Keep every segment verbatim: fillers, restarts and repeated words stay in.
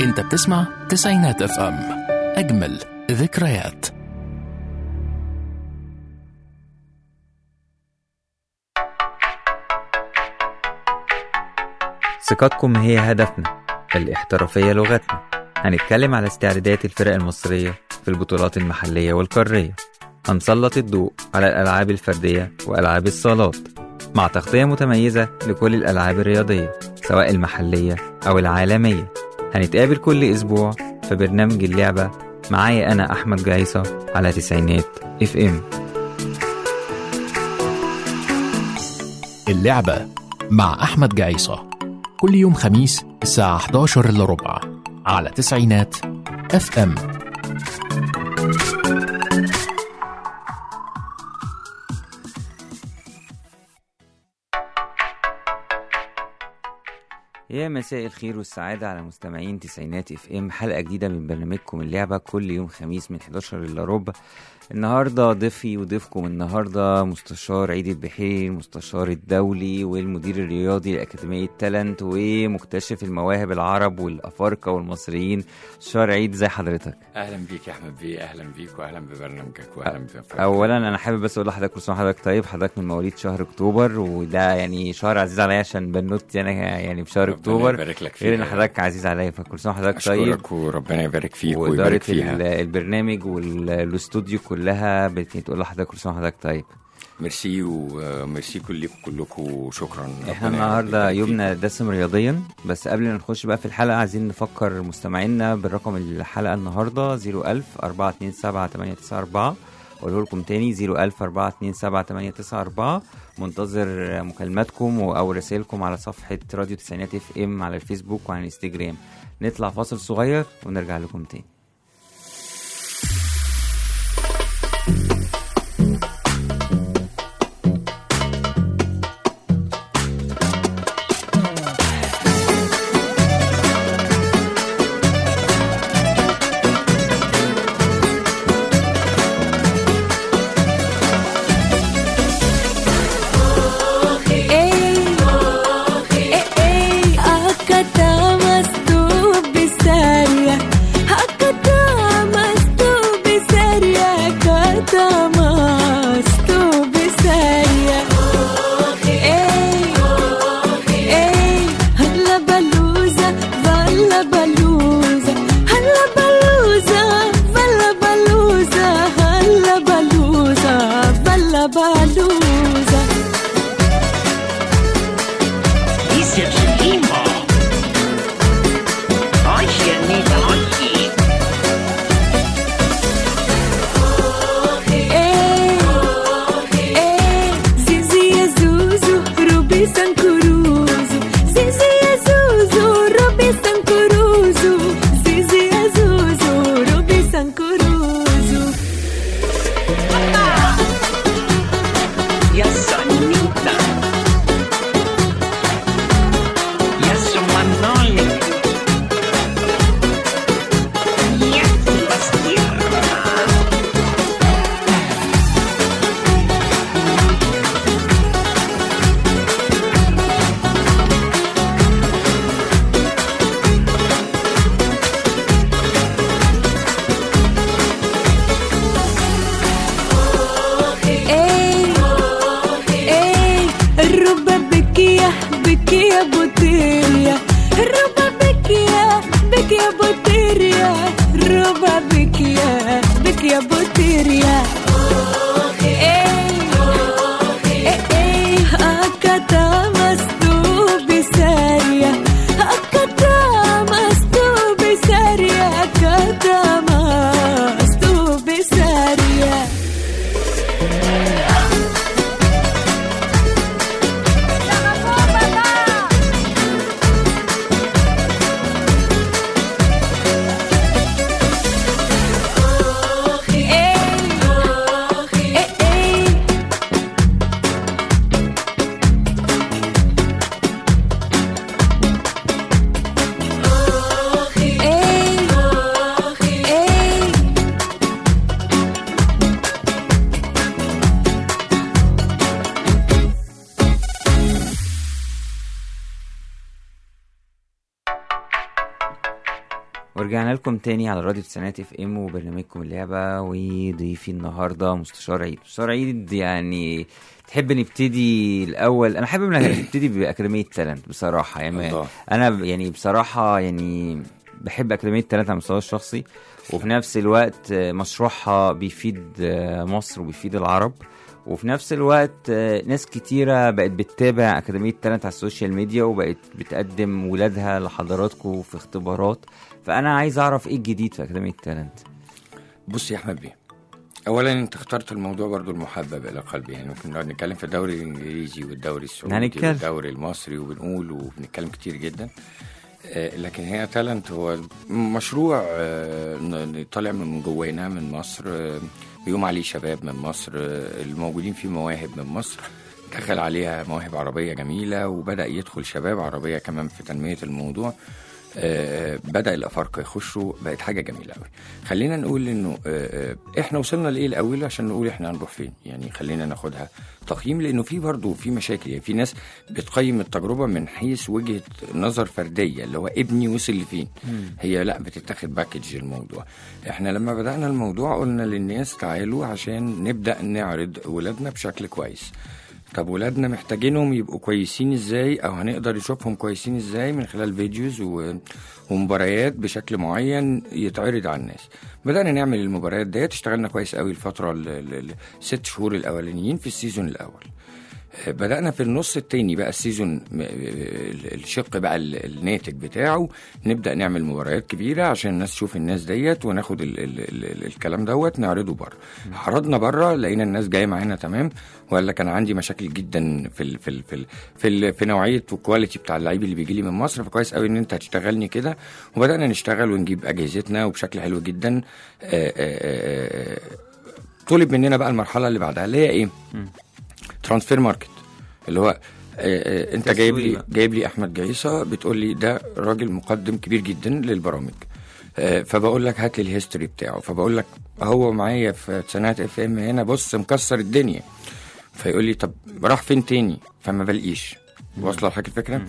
انت بتسمع تسعينات اف ام، اجمل ذكريات. ثقتكم هي هدفنا، الاحترافية لغتنا. هنتكلم على استعدادات الفرق المصرية في البطولات المحلية والقارية. هنسلط الضوء على الألعاب الفردية وألعاب الصالات مع تغطية متميزة لكل الألعاب الرياضية سواء المحلية أو العالمية. هنتقابل كل أسبوع في برنامج اللعبة معايا أنا أحمد جعيصة على تسعينات اف ام. اللعبة مع أحمد جعيصة كل يوم خميس الساعة إحدى عشر إلا ربع على تسعينات اف ام. يا مساء الخير والسعادة على مستمعين تسعينات اف ام، حلقة جديدة من برنامجكم اللعبة كل يوم خميس من إحدى عشر إلا ربع. النهاردة ضيفي وضيفكم النهاردة مستشار عيد البحيري، المستشار الدولي والمدير الرياضي لأكاديمية تالنت ومكتشف المواهب العرب والأفارقة والمصريين. مستشار عيد، زي حضرتك؟ أهلا بيك يا أحمد بيه، أهلا بيك وأهلا ببرنامجك وأهلا بفرق. أولا أنا حابب بس أقول لحضرتك كل سنة وحضرتك طيب. حضرتك من مواليد شهر أكتوبر، وده يعني شهر عزيز عليا عشان بنوتي أنا يعني في شهر أكتوبر، غير إن حضرتك عزيز عليا، فكل سنة وحضرتك طيب. أشكرك وربنا يبارك فيك وإدارة البرنامج والاستوديو كلها بتقول لحضرتك كل سنة وحضرتك طيب. ميرسي وميرسي كلكم كلكم وشكرا. احنا النهارده يومنا دسم رياضيا، بس قبل ما نخش بقى في الحلقه عايزين نفكر مستمعينا بالرقم الحلقه النهارده صفر ألف أربعة اتنين سبعة تمانية تسعة أربعة. اقوله لكم تاني صفر ألف أربعة اتنين سبعة تمانية تسعة أربعة. منتظر مكالماتكم او رسائلكم على صفحه راديو تسعينات اف ام على الفيسبوك وعلى الانستجرام. نطلع فاصل صغير ونرجع لكم تاني. ورجعنا لكم تاني على راديو تسعينات اف ام وبرنامجكم اللعبة. وضيفي النهاردة مستشار عيد. مستشار عيد، يعني تحب نبتدي الأول؟ أنا حابب نبتدي بأكاديمية تالنت بصراحة. يعني الله. أنا يعني بصراحة يعني بحب أكاديمية تالنت على المستوى الشخصي، وفي نفس الوقت مشروعها بيفيد مصر وبيفيد العرب، وفي نفس الوقت ناس كتيرة بقت بتتابع أكاديمية تالنت على السوشيال ميديا وبقت بتقدم ولادها لحضراتكم في اختبارات. فأنا عايز أعرف إيه الجديد في أكاديمية تالنت. بص يا أحمد بيه، أولا أنت اخترت الموضوع برضو المحبب إلى قلبي. يعني ممكن نقعد نتكلم في الدوري الإنجليزي والدوري السعودي هنتكلم. والدوري المصري وبنقول وبنتكلم كتير جدا، آه لكن هي تالنت هو مشروع آه طالع من جوانا من مصر، آه بيقوم عليه شباب من مصر، آه الموجودين فيه مواهب من مصر، دخل عليها مواهب عربية جميلة وبدأ يدخل شباب عربية كمان في تنمية الموضوع. آه بدأ الأفارقة يخشوا، بقت حاجة جميلة قوي. خلينا نقول إنه آه إحنا وصلنا لإيه الأول عشان نقول إحنا هنروح فين. يعني خلينا ناخدها تقييم، لأنه في برضو في مشاكل. يعني في ناس بتقيم التجربة من حيث وجهة نظر فردية، اللي هو ابني وصل لفين. هي لا، بتتاخد باكج الموضوع. إحنا لما بدأنا الموضوع قلنا للناس تعالوا عشان نبدأ نعرض ولادنا بشكل كويس. طب ولادنا محتاجينهم يبقوا كويسين ازاي، او هنقدر نشوفهم كويسين ازاي؟ من خلال فيديوز ومباريات بشكل معين يتعرض على الناس. بدأنا نعمل المباريات ديت، اشتغلنا كويس قوي الفترة الست شهور الاولانيين في السيزون الاول. بدأنا في النص التاني بقى السيزون، الشق بقى الناتج بتاعه، نبدأ نعمل مباريات كبيرة عشان الناس تشوف الناس ديت، وناخد ال ال ال الكلام دوت نعرضه بره. عرضنا بره، لقينا الناس جاية معانا تمام، ولا كان عندي مشاكل جدا في ال في ال في ال في, ال في نوعية والكواليتي بتاع اللعيب اللي بيجي لي من مصر. فكويس قوي ان انت هتشتغلني كده، وبدأنا نشتغل ونجيب أجهزتنا وبشكل حلو جدا. آآ آآ طلب مننا بقى المرحلة اللي بعدها اللي هي ايه؟ ترانسفير ماركت، اللي هو آآ آآ انت جايب لي جايب لي احمد جعيصة، بتقول لي ده راجل مقدم كبير جدا للبرامج، فبقول لك هات لي الهيستوري بتاعه، فبقول لك هو معايا في سنات اف ام هنا، بص مكسر الدنيا. فيقول لي طب راح فين تاني؟ فما بلقيش. واصله لحضرتك الفكره؟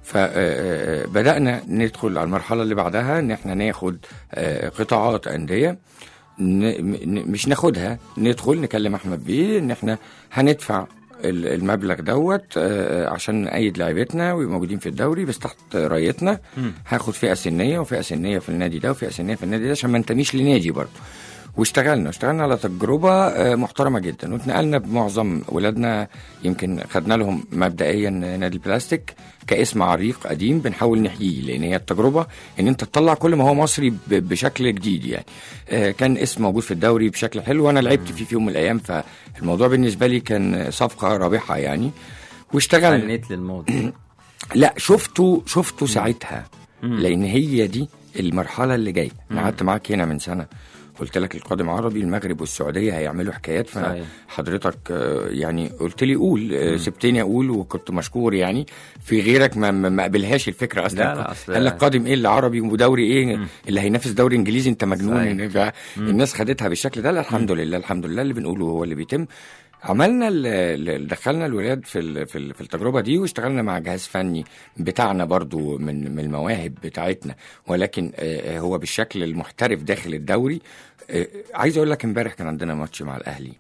فبدانا ندخل على المرحله اللي بعدها، ان احنا ناخد قطاعات انديه، مش ناخدها، ندخل نكلم احمد بيه ان احنا هندفع المبلغ دوت عشان نأيد لعيبتنا وموجودين في الدوري بس تحت رايتنا. هاخد فئة سنية وفئة سنية في النادي ده وفئة سنية في النادي ده عشان ما انتميش لنادي برضه. واشتغلنا اشتغلنا على تجربة محترمة جدا، واتنقلنا بمعظم ولادنا. يمكن خدنا لهم مبدئيا نادي البلاستيك كاسم عريق قديم بنحاول نحييه، لان هي التجربة ان انت تطلع كل ما هو مصري بشكل جديد. يعني كان اسم موجود في الدوري بشكل حلو، وانا لعبت فيه في يوم من الايام، فالموضوع بالنسبة لي كان صفقة رابحة يعني. واشتغلنا للموضوع. لا شفته شفته ساعتها، لان هي دي المرحلة اللي جاية. انا قعدت معاك هنا من سنة، قلت لك القادم عربي، المغرب والسعودية هيعملوا حكايات، فحضرتك يعني قلت لي قول، سبتني اقول، وكنت مشكور. يعني في غيرك ما ما قبلهاش الفكرة اصلا، قال لك قادم ايه اللي عربي ودوري ايه مم. اللي هينافس دوري انجليزي، انت مجنون. الناس خدتها بالشكل ده. الحمد لله الحمد لله اللي بنقوله هو اللي بيتم. عملنا دخلنا الولاد في في التجربه دي، واشتغلنا مع جهاز فني بتاعنا برضو من من المواهب بتاعتنا، ولكن هو بالشكل المحترف داخل الدوري. عايز اقول لك امبارح كان عندنا ماتش مع الاهلي،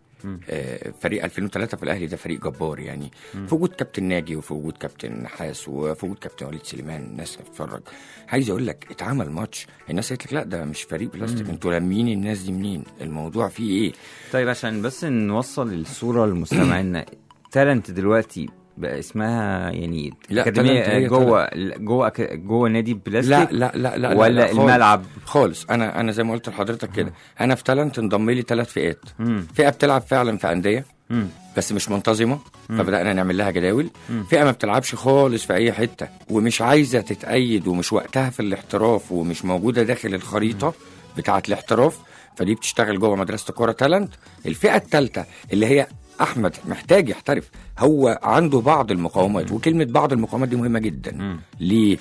فريق ألفين وثلاثة في الاهلي، ده فريق جبار يعني، في وجود كابتن ناجي وفي وجود كابتن نحاس وفي وجود كابتن وليد سليمان. الناس بتتفرج. عايز اقول لك اتعمل ماتش، الناس قالت لك لا ده مش فريق بلاستيك، انتوا لامين الناس دي منين؟ الموضوع فيه ايه؟ طيب عشان بس نوصل الصوره لمستمعينا، تالنت دلوقتي بقى اسمها يعني اكاديميه جوه جوه جوه نادي بلاستيك؟ لا لا لا لا ولا لا الملعب خالص. انا انا زي ما قلت لحضرتك كده، انا في تالنت انضم لي ثلاث فئات. مم. فئه بتلعب فعلا في انديه مم. بس مش منتظمه، فبدانا نعمل لها جداول. مم. فئه ما بتلعبش خالص في اي حته ومش عايزه تتأيد ومش وقتها في الاحتراف ومش موجوده داخل الخريطه مم. بتاعه الاحتراف، فدي بتشتغل جوه مدرسه الكوره تالنت. الفئه الثالثه اللي هي احمد محتاج يحترف، هو عنده بعض المقاومات، وكلمه بعض المقاومات دي مهمه جدا. م. ليه؟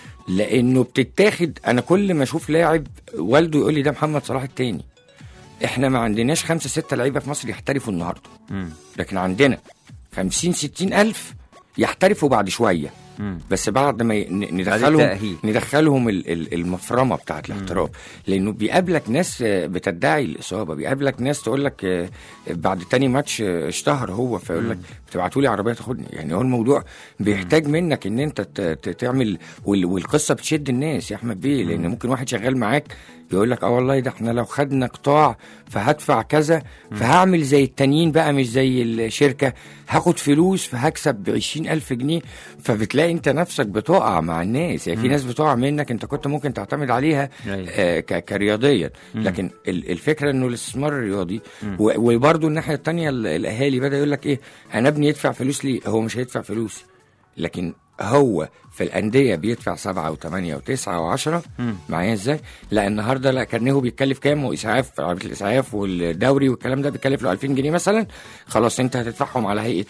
لانه بتتاخد. انا كل ما اشوف لاعب والده يقول لي ده محمد صلاح التاني. احنا ما عندناش خمسة ستة لعيبه في مصر يحترفوا النهارده، م. لكن عندنا خمسين ستين الف يحترفوا بعد شويه. بس بعد ما ندخلهم ندخلهم المفرمه بتاعه الاحتراف، لانه بيقابلك ناس بتدعي الاصابه، بيقابلك ناس تقول لك بعد تاني ماتش اشتهر هو، فيقول لك بتبعتوا لي عربيه تاخدني. يعني هو الموضوع بيحتاج منك ان انت تعمل، والقصه بتشد الناس يا احمد بيه، لان ممكن واحد شغال معاك يقول لك اه والله ده احنا لو خدنا قطاع فهدفع كذا، فهعمل زي التانيين بقى مش زي الشركه، هاخد فلوس فهكسب بعشرين الف جنيه. فبتلاقي انت نفسك بتقع مع الناس. يعني في ناس بتقع منك انت كنت ممكن تعتمد عليها آه كرياضيا، لكن الفكره انه الاستثمار الرياضي، وبرده الناحيه التانيه الاهالي بدا يقول لك ايه، انا ابني يدفع فلوس ليه؟ هو مش هيدفع فلوس، لكن هو في الأندية بيدفع سبعة وثمانية وتسعة وعشرة. معايا ازاي؟ لا النهاردة لا كارنيه بيتكلف كام، وإسعاف عربية الإسعاف والدوري والكلام ده بيتكلف له ألفين جنيه مثلا، خلاص انت هتدفعهم على هيئة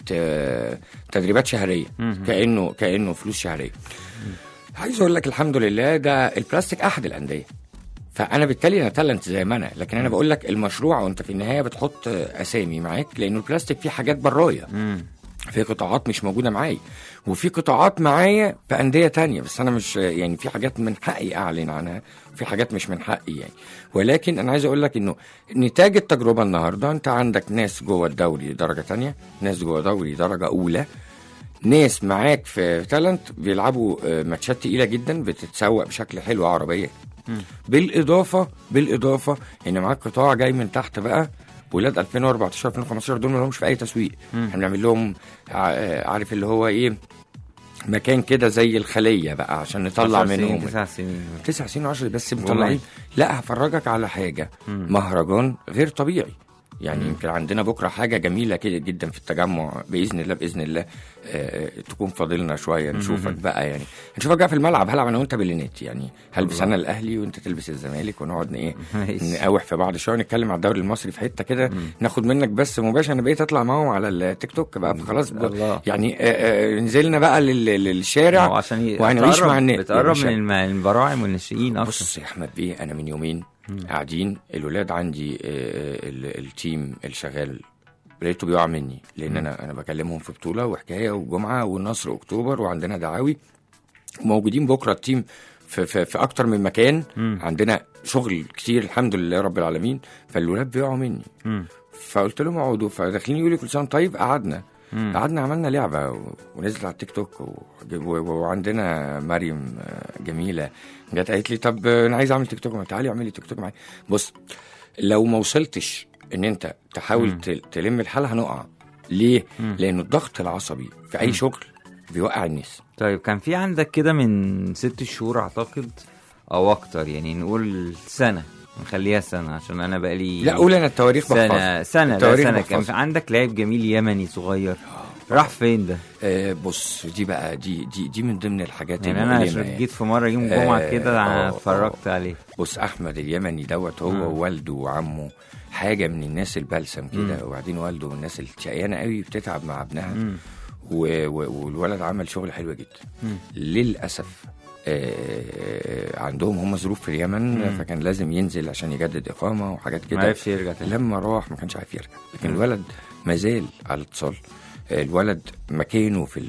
تدريبات شهرية، كأنه كأنه فلوس شهرية. عايز اقول لك الحمد لله ده البلاستيك أحد الأندية، فأنا بالتالي أنا تالنت زي ما أنا، لكن أنا بقول لك المشروع وأنت في النهاية بتحط أسامي معاك، لأنه البلاستيك فيه حاجات براية، في قطاعات مش موجودة معايا، وفي قطاعات معايا في أندية تانية، بس أنا مش يعني في حاجات من حقي أعلن عنها، في حاجات مش من حقي يعني. ولكن أنا عايز أقول لك إنه نتاج التجربة النهاردة أنت عندك ناس جوه الدوري درجة تانية، ناس جوه دوري درجة أولى، ناس معاك في تالنت بيلعبوا ماتشات تقيلة جدا بتتسوق بشكل حلو عربية، بالإضافة بالإضافة إن معاك قطاع جاي من تحت بقى، ولاد ألفين وأربعتاشر ألفين وخمستاشر دول ما لهمش في اي تسويق، احنا بنعمل لهم عارف اللي هو ايه، مكان كده زي الخليه بقى عشان نطلع منهم تسع سنين تسع سنين عشر بس مطلعين. لا هفرجك على حاجه، مهرجان غير طبيعي يعني. يمكن عندنا بكره حاجه جميله كده جدا في التجمع باذن الله، باذن الله آه تكون فاضلنا شويه نشوفك بقى، يعني نشوفك بقى في الملعب، هلعب انا وانت باللينات، يعني هلبس انا الاهلي وانت تلبس الزمالك، ونقعد ايه نقاوح في بعض شويه، نتكلم على الدوري المصري في حته كده، ناخد منك بس مباشر. انا بقيت اطلع معاهم على التيك توك بقى خلاص يعني آه آه نزلنا بقى للشارع عشان وهنعيش مع الناس، بتقرب من المراعم والناشئين اكتر. بص يا احمد بيه، انا من يومين قاعدين الولاد عندي التيم الشغال لقيته بيقع مني، لان انا انا بكلمهم في بطوله وحكايه وجمعه والنصر اكتوبر وعندنا دعاوي، وموجودين بكره التيم في في, في اكتر من مكان، م. عندنا شغل كتير الحمد لله رب العالمين، فالولاد بيقعوا مني. م. فقلت لهم اقعدوا، فداخلين يقولوا كل سنه طيب. قعدنا قعدنا عملنا لعبه ونزلت على التيك توك، وعندنا مريم جميله جت قالت لي طب انا عايز اعمل تيك توك، تعالي اعملي تيك توك معايا. بص لو ما وصلتش ان انت تحاول مم. تلم الحاله هنقع. ليه؟ مم. لانه الضغط العصبي في اي مم. شغل بيوقع الناس. طيب كان في عندك كده من ست شهور اعتقد او اكتر، يعني نقول سنه، نخليها سنه عشان انا بقالي لا قول انا التواريخ سنه بحفظ. سنه التواريخ سنه كان في عندك لاعب جميل يمني صغير راح فين ده؟ آه بص دي بقى دي دي دي من ضمن الحاجات يعني انا يعني. جيت في مره يوم جمعه آه كده انا اتفرجت عليه. بص احمد اليمني دوت هو ووالده وعمه حاجه من الناس البلسم كده، وبعدين والده من الناس الشقيانه قوي بتتعب مع ابنها، و... و... والولد عمل شغل حلو جدا. مم. للاسف آه عندهم هم ظروف في اليمن، مم. فكان لازم ينزل عشان يجدد اقامه وحاجات كده، ما عرفش يرجع تاني. لما راح ما كانش عارف يرجع، لكن مم. الولد ما زال على اتصال. الولد مكانه في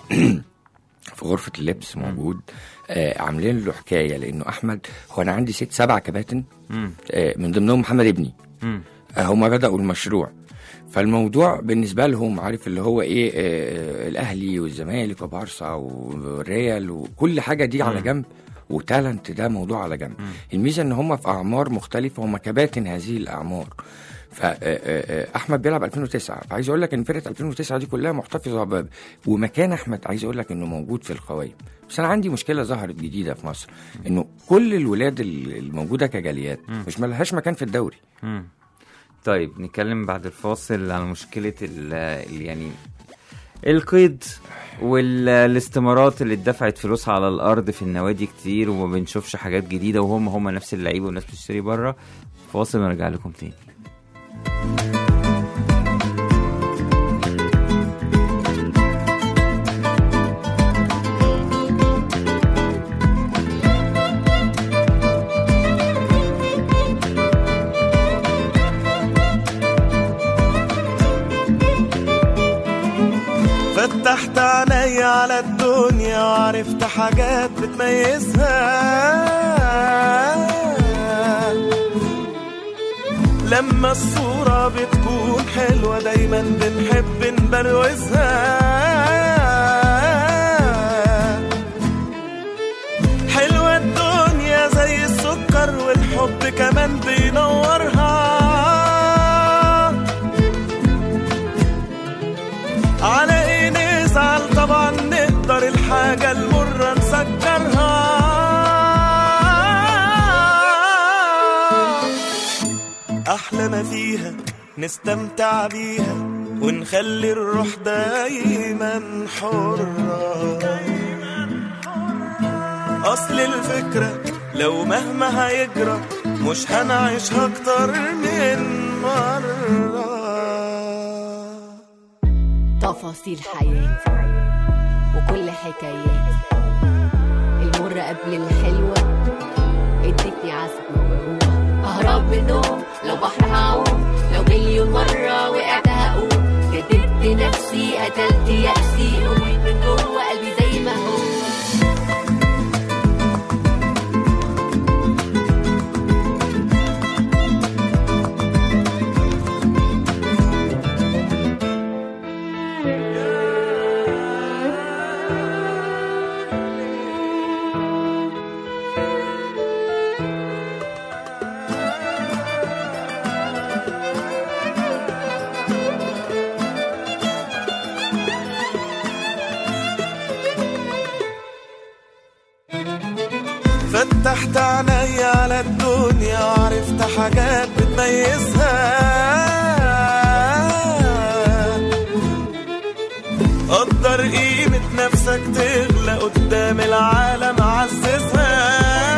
في غرفه اللبس موجود. آه عاملين له حكايه، لانه احمد هو انا عندي ست سبع كباتن، آه من ضمنهم محمد ابني، آه هم بداوا المشروع، فالموضوع بالنسبه لهم عارف اللي هو ايه، آه الاهلي والزمالك وبارسا والريال وكل حاجه دي على جنب، وتالنت ده موضوع على جنب. الميزه ان هم في اعمار مختلفه، هم كباتن هذه الاعمار. فاحمد بيلعب ألفين وتسعة، فعايز اقول لك ان فرقه ألفين وتسعة دي كلها محتفظه ب... ومكان احمد عايز اقول لك انه موجود في القوائم. بس انا عندي مشكله ظهرت جديده في مصر، انه كل الولاد الموجوده كجاليات مش ملهاش مكان في الدوري. م. طيب نتكلم بعد الفاصل عن مشكله ال... يعني القيد والاستمارات اللي اتدفعت فلوسها على الارض في النوادي كتير، وما بنشوفش حاجات جديده، وهم هم نفس اللعيبه والناس بتشتري بره. فاصل ونرجع لكم تاني. فتحت علي على الدنيا عرفت حاجات بتميزها. لما الصورة بتكون حلوة دايما بنحب نبروزها. حلوة الدنيا زي السكر والحب كمان بينورها. على ايه نزعل؟ طبعا نقدر الحاجة المرة نسكرها. أحلى ما فيها نستمتع بيها ونخلي الروح دايما حرة. أصل الفكرة لو مهما هيجرى مش هنعيشها أكتر من مرة. تفاصيل حياتي وكل حكاياتي المرة قبل الحلوة ادتني عزم وروح. اهرب من نوم لو بحر هعوم، لو مليون مرة وقعت هقوم. كدبت نفسي قتلت يأسي، قوي من جوه قلبي زي ما هو. فتحت عيني على الدنيا عرفت حاجات بتميزها. قدر قيمة نفسك تغلى قدام العالم عززها.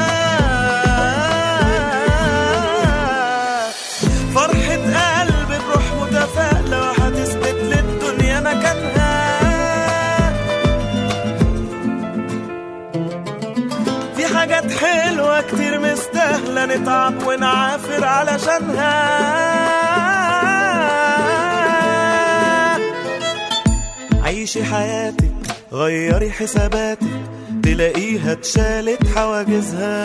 فرحة قلب بروح متفائلة وهتثبت للدنيا مكانها. حاجات حلوة كتير مستاهلة نتعب ونعافر علشانها. عيشي حياتك غيري حساباتك تلاقيها اتشالت حواجزها.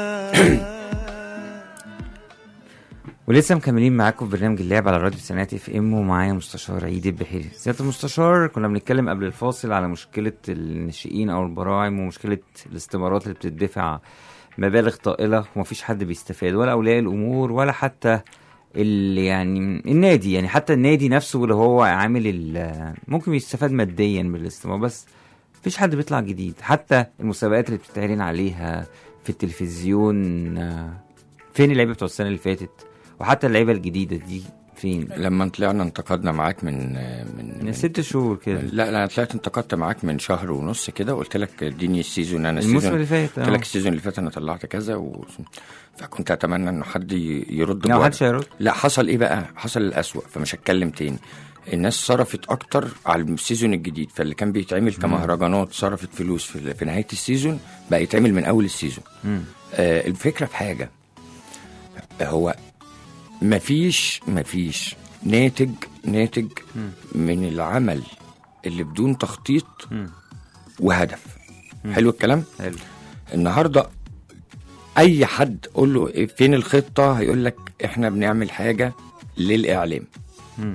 ولسه مكملين معاكم في برنامج اللعب على راديو تسعينات اف ام، ومعايا مستشار عيد البحيري. سيادة المستشار، كنا بنتكلم قبل الفاصل على مشكلة الناشئين او البراعم ومشكلة الاستمارات اللي بتدفع مبالغ طائلة ومفيش حد بيستفاد، ولا اولياء الامور ولا حتى اللي يعني النادي. يعني حتى النادي نفسه اللي هو عامل ممكن يستفاد ماديا بالاستمار، بس مفيش حد بيطلع جديد. حتى المسابقات اللي بتتعلن عليها في التلفزيون، فين اللعيبة بتوع السنة اللي فاتت؟ وحتى اللعيبه الجديده دي فين؟ لما طلعنا انتقدنا معاك من من, من ست شهور كده. لا لا طلعت انتقدت معاك من شهر ونص كده، وقلت لك اديني السيزون. انا الموسم اللي فات قلت لك السيزون اللي فات انا طلعت كذا و... فكنت اتمنى انه حد يرد. لا حدش يرد. لا حصل ايه بقى؟ حصل الاسوأ، فمش هتكلم تاني. الناس صرفت اكتر على السيزون الجديد، فاللي كان بيتعمل كمهرجانات صرفت فلوس في, في نهايه السيزون بقى يتعمل من اول السيزون. آه الفكره في حاجه، هو مفيش مفيش ناتج ناتج م. من العمل اللي بدون تخطيط م. وهدف. م. حلو الكلام. حلو. النهارده اي حد قول له فين الخطه هيقول لك احنا بنعمل حاجه للاعلام. م.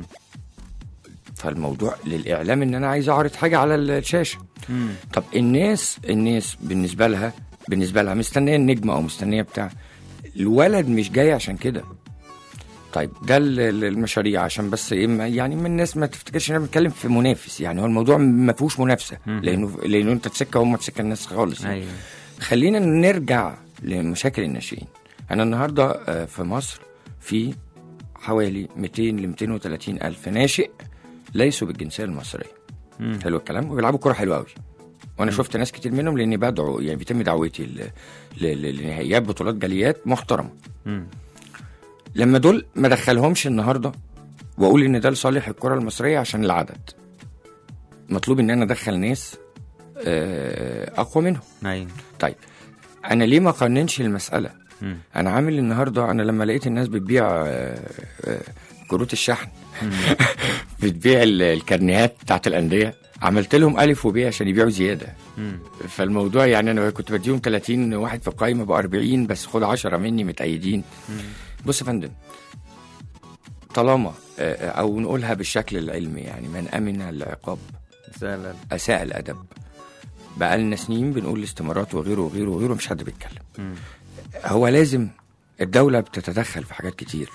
فالموضوع للاعلام ان انا عايز اعرض حاجه على الشاشه. م. طب الناس الناس بالنسبه لها بالنسبه لها مستنيه النجم او مستنيه بتاع الولد، مش جاي عشان كده. طيب ده المشاريع عشان بس يعني من الناس ما تفتكرش ان انا بتكلم في منافس. يعني هو الموضوع ما فيهوش منافسه، لانه لانه انت تسكه وهم تسكه الناس خالص يعني. أيوة. خلينا نرجع لمشاكل الناشئين. انا النهارده في مصر في حوالي مئتين ل مئتين وثلاثين الف ناشئ ليسوا بالجنسيه المصريه. مم. حلو الكلام، وبيلعبوا كوره حلوه قوي. وانا مم. شفت ناس كتير منهم، لاني بدعو يعني بيتم دعوتي لنهائيات بطولات جاليات محترمه. مم. لما دول ما دخلهمش النهارده واقول ان ده لصالح الكره المصريه عشان العدد، مطلوب ان انا ادخل ناس اقوى منهم. ايوه. طيب انا ليه ما قننش المساله؟ م. انا عامل النهارده، انا لما لقيت الناس بتبيع كروت الشحن بتبيع الكارنيهات بتاعت الانديه عملت لهم الف وب عشان يبيعوا زياده. مم. فالموضوع يعني انا كنت بديهم ثلاثين واحد في القايمه ب أربعين، بس خد عشرة مني متأيدين. مم. بص يا فندم، طالما او نقولها بالشكل العلمي يعني من امن العقاب سهل. اساء الادب. بقى لنا سنين بنقول الاستمارات وغيره وغيره وغيره، مش حد بيتكلم. مم. هو لازم الدوله بتتدخل في حاجات كتير.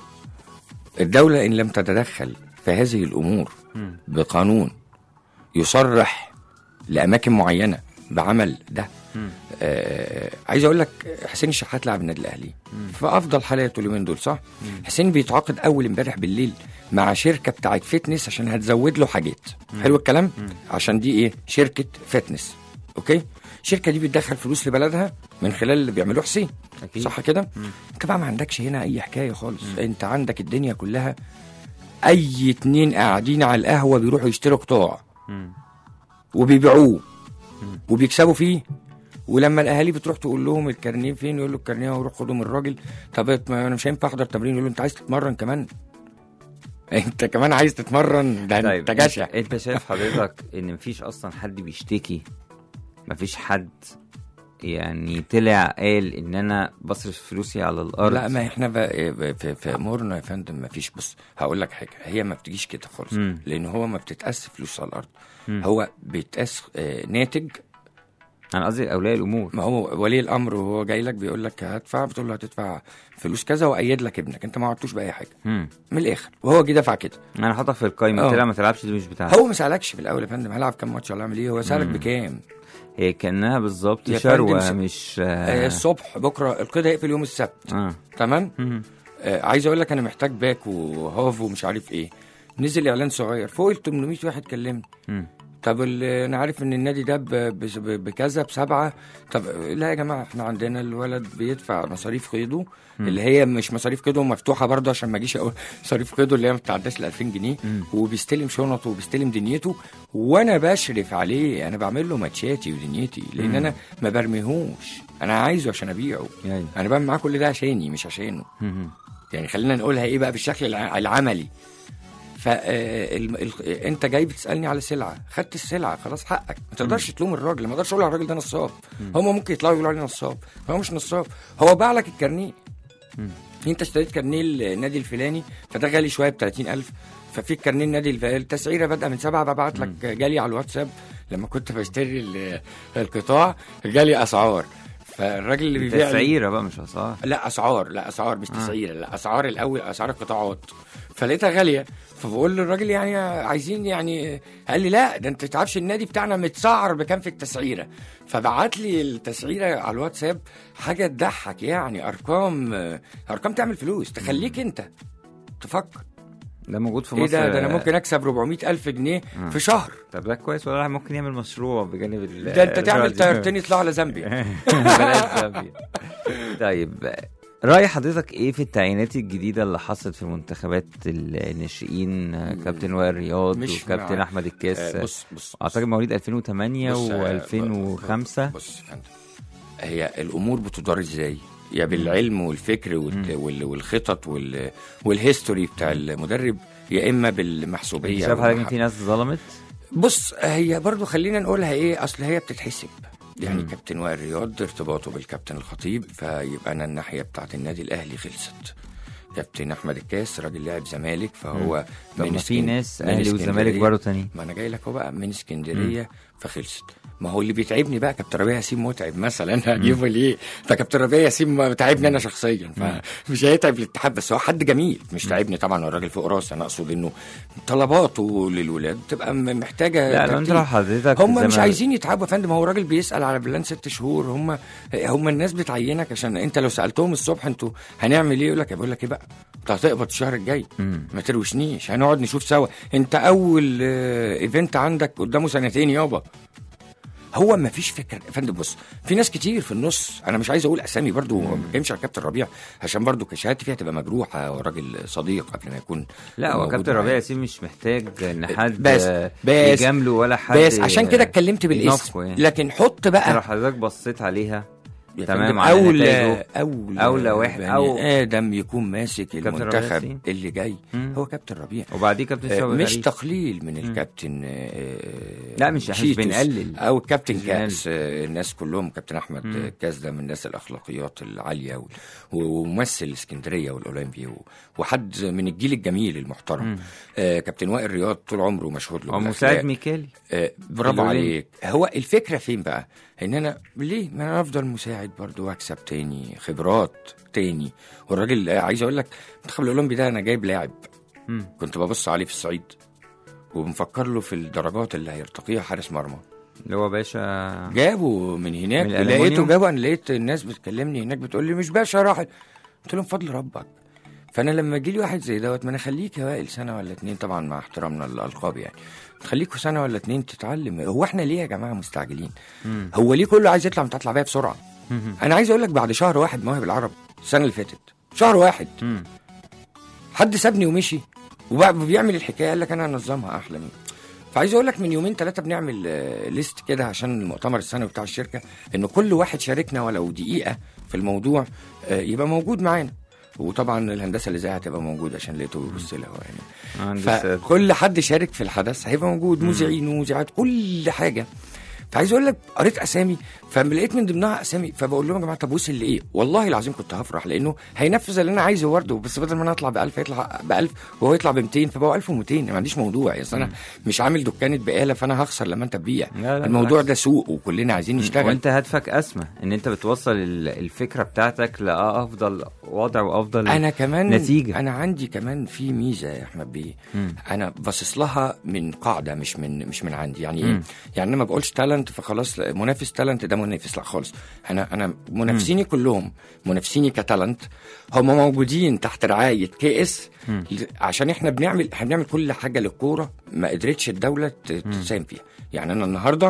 الدوله ان لم تتدخل في هذه الامور مم. بقانون يصرح لاماكن معينه بعمل ده. آه عايز اقول لك حسين الشحات لاعب النادي الاهلي في افضل حالاته اليومين دول، صح؟ مم. حسين بيتعاقد اول امبارح بالليل مع شركه بتاعت فتنس عشان هتزود له حاجات. مم. حلو الكلام. مم. عشان دي ايه؟ شركه فتنس. اوكي، الشركه دي بتدخل فلوس لبلدها من خلال اللي بيعملوه حسين. أكيد. صح كده؟ انت بقى ما عندكش هنا اي حكايه خالص. مم. انت عندك الدنيا كلها اي اتنين قاعدين على القهوه بيروحوا يشتروا قطاع وبيبيعوه وبيكسبوا فيه، ولما الاهالي بتروح تقول لهم الكارنيه فين، يقول له الكارنيه وروح خده من الراجل. طب انا مش هينفع احضر تمرين، يقول له انت عايز تتمرن كمان؟ انت كمان عايز تتمرن؟ ده طيب انت جشع. انت شايف حضرتك ان مفيش اصلا حد بيشتكي؟ مفيش حد يعني طلع قال ان انا بصرف فلوسي على الارض؟ لا، ما احنا في في امورنا يا فندم مفيش. بص هقول لك حاجه، هي ما بتجيش كده خالص. م. لان هو ما بتتقاس فلوس على الارض. م. هو بيتقاس ناتج. انا قصدي اولياء الامور. ما هو ولي الامر وهو جاي لك بيقول لك هدفع، بتقول له هتدفع فلوس كذا وايد لك ابنك، انت ما عدتوش باي حاجه. مم. من الاخر، وهو جه دفع كده. انا حاطك في القايمه، طلع ما تلعبش دي مش بتاعتك. هو ما سالكش في الاول يا فندم هلعب كام ماتش ولا اعمل ايه، هو سالك بكام. هي كانها بالظبط شروه مش آه الصبح بكره القيد هيقفل يوم السبت. آه. تمام. آه عايز اقول لك انا محتاج باك وهاف ومش عارف ايه. نزل اعلان صغير فوق ال ثمانمية واحد كلمني. طب انا عارف ان النادي ده بكذا بسبعه. طب لا يا جماعه، احنا عندنا الولد بيدفع مصاريف قيده اللي هي مش مصاريف قيده مفتوحه برضه، عشان ما اجيش اقول مصاريف قيده اللي هي ما بتعداش ال ألفين جنيه. مم. وبيستلم شنطه وبيستلم دنيته وانا بشرف عليه، انا بعمل له ماتشاتي ودنيتي، لان مم. انا ما برميهوش، انا عايزه عشان ابيعه. يعني. انا بعمل معاه كل ده عشاني مش عشانه. مم. يعني خلينا نقولها ايه بقى بالشكل العملي. فانت جاي بتسالني على سلعه، خدت السلعه خلاص حقك، ما تقدرش تلوم الراجل، ما تقدرش اقول على الراجل ده نصاب. هم ممكن يطلعوا يقولوا عليه نصاب، هو مش نصاب، هو باع لك الكارنيه. انت اشتريت كارنيه النادي الفلاني فده غالي شويه ب ثلاثين ألف، ففي الكارنيه النادي التسعيره بادئه من سبعه، ببعت لك جالي على الواتساب لما كنت بشتري القطاع جالي اسعار، فالراجل اللي بيبيع تسعيره بقى مش اسعار. لا اسعار، لا اسعار مش تسعيره. آه. لا اسعار الاول، اسعار القطاعات، فلقيتها غاليه. فبقول للراجل يعني عايزين يعني، قال لي لا ده انت تعرفش النادي بتاعنا متسعر بكام في التسعيره. فبعت لي التسعيره على الواتساب، حاجه تضحك يعني، ارقام ارقام تعمل فلوس، تخليك انت تفكر ده موجود في مصر. ايه ده؟ ده انا ممكن اكسب أربعمية ألف جنيه آه. في شهر. طب ده كويس، ولا ممكن يعمل مشروع بجانب ال ده انت تعمل طيارتين يطلعوا على زامبيا. طيب رأي حضرتك ايه في التعيينات الجديدة اللي حصلت في منتخبات الناشئين؟ كابتن وائل رياض وكابتن احمد الكاس. آه بص بص اعتقد مواليد ألفين وثمانية وألفين وخمسة. بص هي الامور بتدار ازاي؟ يا بالعلم والفكر والخطط والهيستوري بتاع المدرب، يا اما بالمحسوبيه. شايف حضرتك في ناس ظلمت؟ بص هي برضو خلينا نقولها ايه، اصل هي بتتحسب يعني. مم. كابتن وائل رياض ارتباطه بالكابتن الخطيب، فيبقى انا الناحيه بتاعت النادي الاهلي خلصت. كابتن احمد الكاس راجل لاعب زمالك، فهو من في ناس اهلي والزمالك برضه تاني. ما انا جاي لك هو بقى من اسكندريه فخلصت. ما هو اللي بيتعبني بقى كابتن ربيع ياسين متعب مثلا، هجيبه ليه؟ فكابتن ربيع ياسين تعبني انا شخصيا، فمش هيتعب الاتحاد، بس هو حد جميل مش تعبني طبعا، هو الراجل فوق راسي. انا اقصد انه طلباته للولاد تبقى محتاجه. لا انت حضرتك هم مش عايزين يتعبوا يا فندم، هو الراجل بيسال على بلان ست شهور. هم هم الناس بتعينك عشان انت لو سالتهم الصبح انتوا هنعمل ايه، يقول لك بقول لك ايه بقى، انت هتقبض الشهر الجاي، ما تروشنيش، هنقعد نشوف سوا. انت اول ايفنت عندك قدامه سنتين يابا. هو ما فيش فكره يا فندم. بص في ناس كتير في النص، انا مش عايز اقول اسامي برضو، ما بتكلمش على كابتن ربيع عشان برضو كشهادتي فيها تبقى مجروحه، وراجل صديق قبل ما يكون. لا هو كابتن ربيع ياسين مش محتاج ان حد بس يجامله ولا حد، بس عشان كده اتكلمت بالاسم يعني. لكن حط بقى لو حضرتك بصيت عليها تمام على اولى اولى اولى واحد او ادم يكون ماسك المنتخب اللي جاي مم. هو كابتن ربيع، وبعديه كابتن شوقي مش غريب. تقليل من الكابتن آه لا مش احنا بنقلل، او الكابتن كاس آه الناس كلهم، كابتن احمد مم. كاس ده من الناس الاخلاقيات العاليه وممثل اسكندريه والاولمبي وحد من الجيل الجميل المحترم. آه كابتن وائل رياض طول عمره مشهود له ومساعد ميكالي. آه برافو عليك. هو الفكره فين بقى؟ ان انا ليه ما انا افضل مساعد برضو واكسب تاني خبرات تاني. والراجل عايز اقول لك المنتخب الاولمبي ده انا جايب لاعب مم. كنت ببص عليه في الصعيد وبنفكر له في الدرجات اللي هيرتقيها حارس مرمى، اللي هو باشا جابه من هناك من لقيته جابه. انا لقيت الناس بتكلمني هناك بتقول لي مش باشا راح، قلت لهم فضل ربك. فانا لما يجي لي واحد زي دوت ما انا اخليك يا وائل سنه ولا اتنين، طبعا مع احترامنا الالقاب يعني، خليكوا سنه ولا اتنين تتعلم. هو احنا ليه يا جماعه مستعجلين؟ مم. هو ليه كله عايز يطلع تطلع بيها بسرعه؟ مم. انا عايز اقول لك بعد شهر واحد مواهب العرب السنه اللي فاتت، شهر واحد مم. حد سابني ومشي وبيعمل الحكايه قال لك انا هنظمها احلى مني. فعايز اقول لك من يومين ثلاثه بنعمل ليست كده عشان المؤتمر السنوي بتاع الشركه، ان كل واحد شاركنا ولو دقيقه في الموضوع يبقى موجود معانا. وطبعا الهندسه اللي زي هتبقى موجود عشان لقيته بيبص لها يعني، فكل حد شارك في الحدث هيبقى موجود، مذيعين ومذيعات كل حاجه. فعايز اقول لك قريت اسامي فلقيت من ضمنها اسامي، فبقول لهم يا جماعه طب وصل لايه؟ والله العظيم كنت هفرح لانه هينفذ اللي انا عايزه برده، بس بدل ما انا اطلع ب ألف يطلع ب ألف وهو يطلع ب مئتين فبقوا ألف ومئتين. ما عنديش موضوع يعني، انا مش عامل دكانه بقاله فانا هخسر لما انت تبيع. الموضوع ده سوق وكلنا عايزين نشتغل، وانت هدفك اسمى ان انت بتوصل الفكره بتاعتك لافضل وضع وافضل انا كمان نتيجه. انا عندي كمان في ميزه يا احمد بيه، انا باصص لها من قاعده مش من مش من عندي يعني ايه؟ يعني انا ما بقولش تالنت فخلاص منافس تالنت ده منافس، لا خالص. انا انا منافسيني مم. كلهم منافسيني كتالنت هم موجودين تحت رعايه كي اس، عشان احنا بنعمل بنعمل كل حاجه للكوره ما قدرتش الدوله تساهم فيها. يعني انا النهارده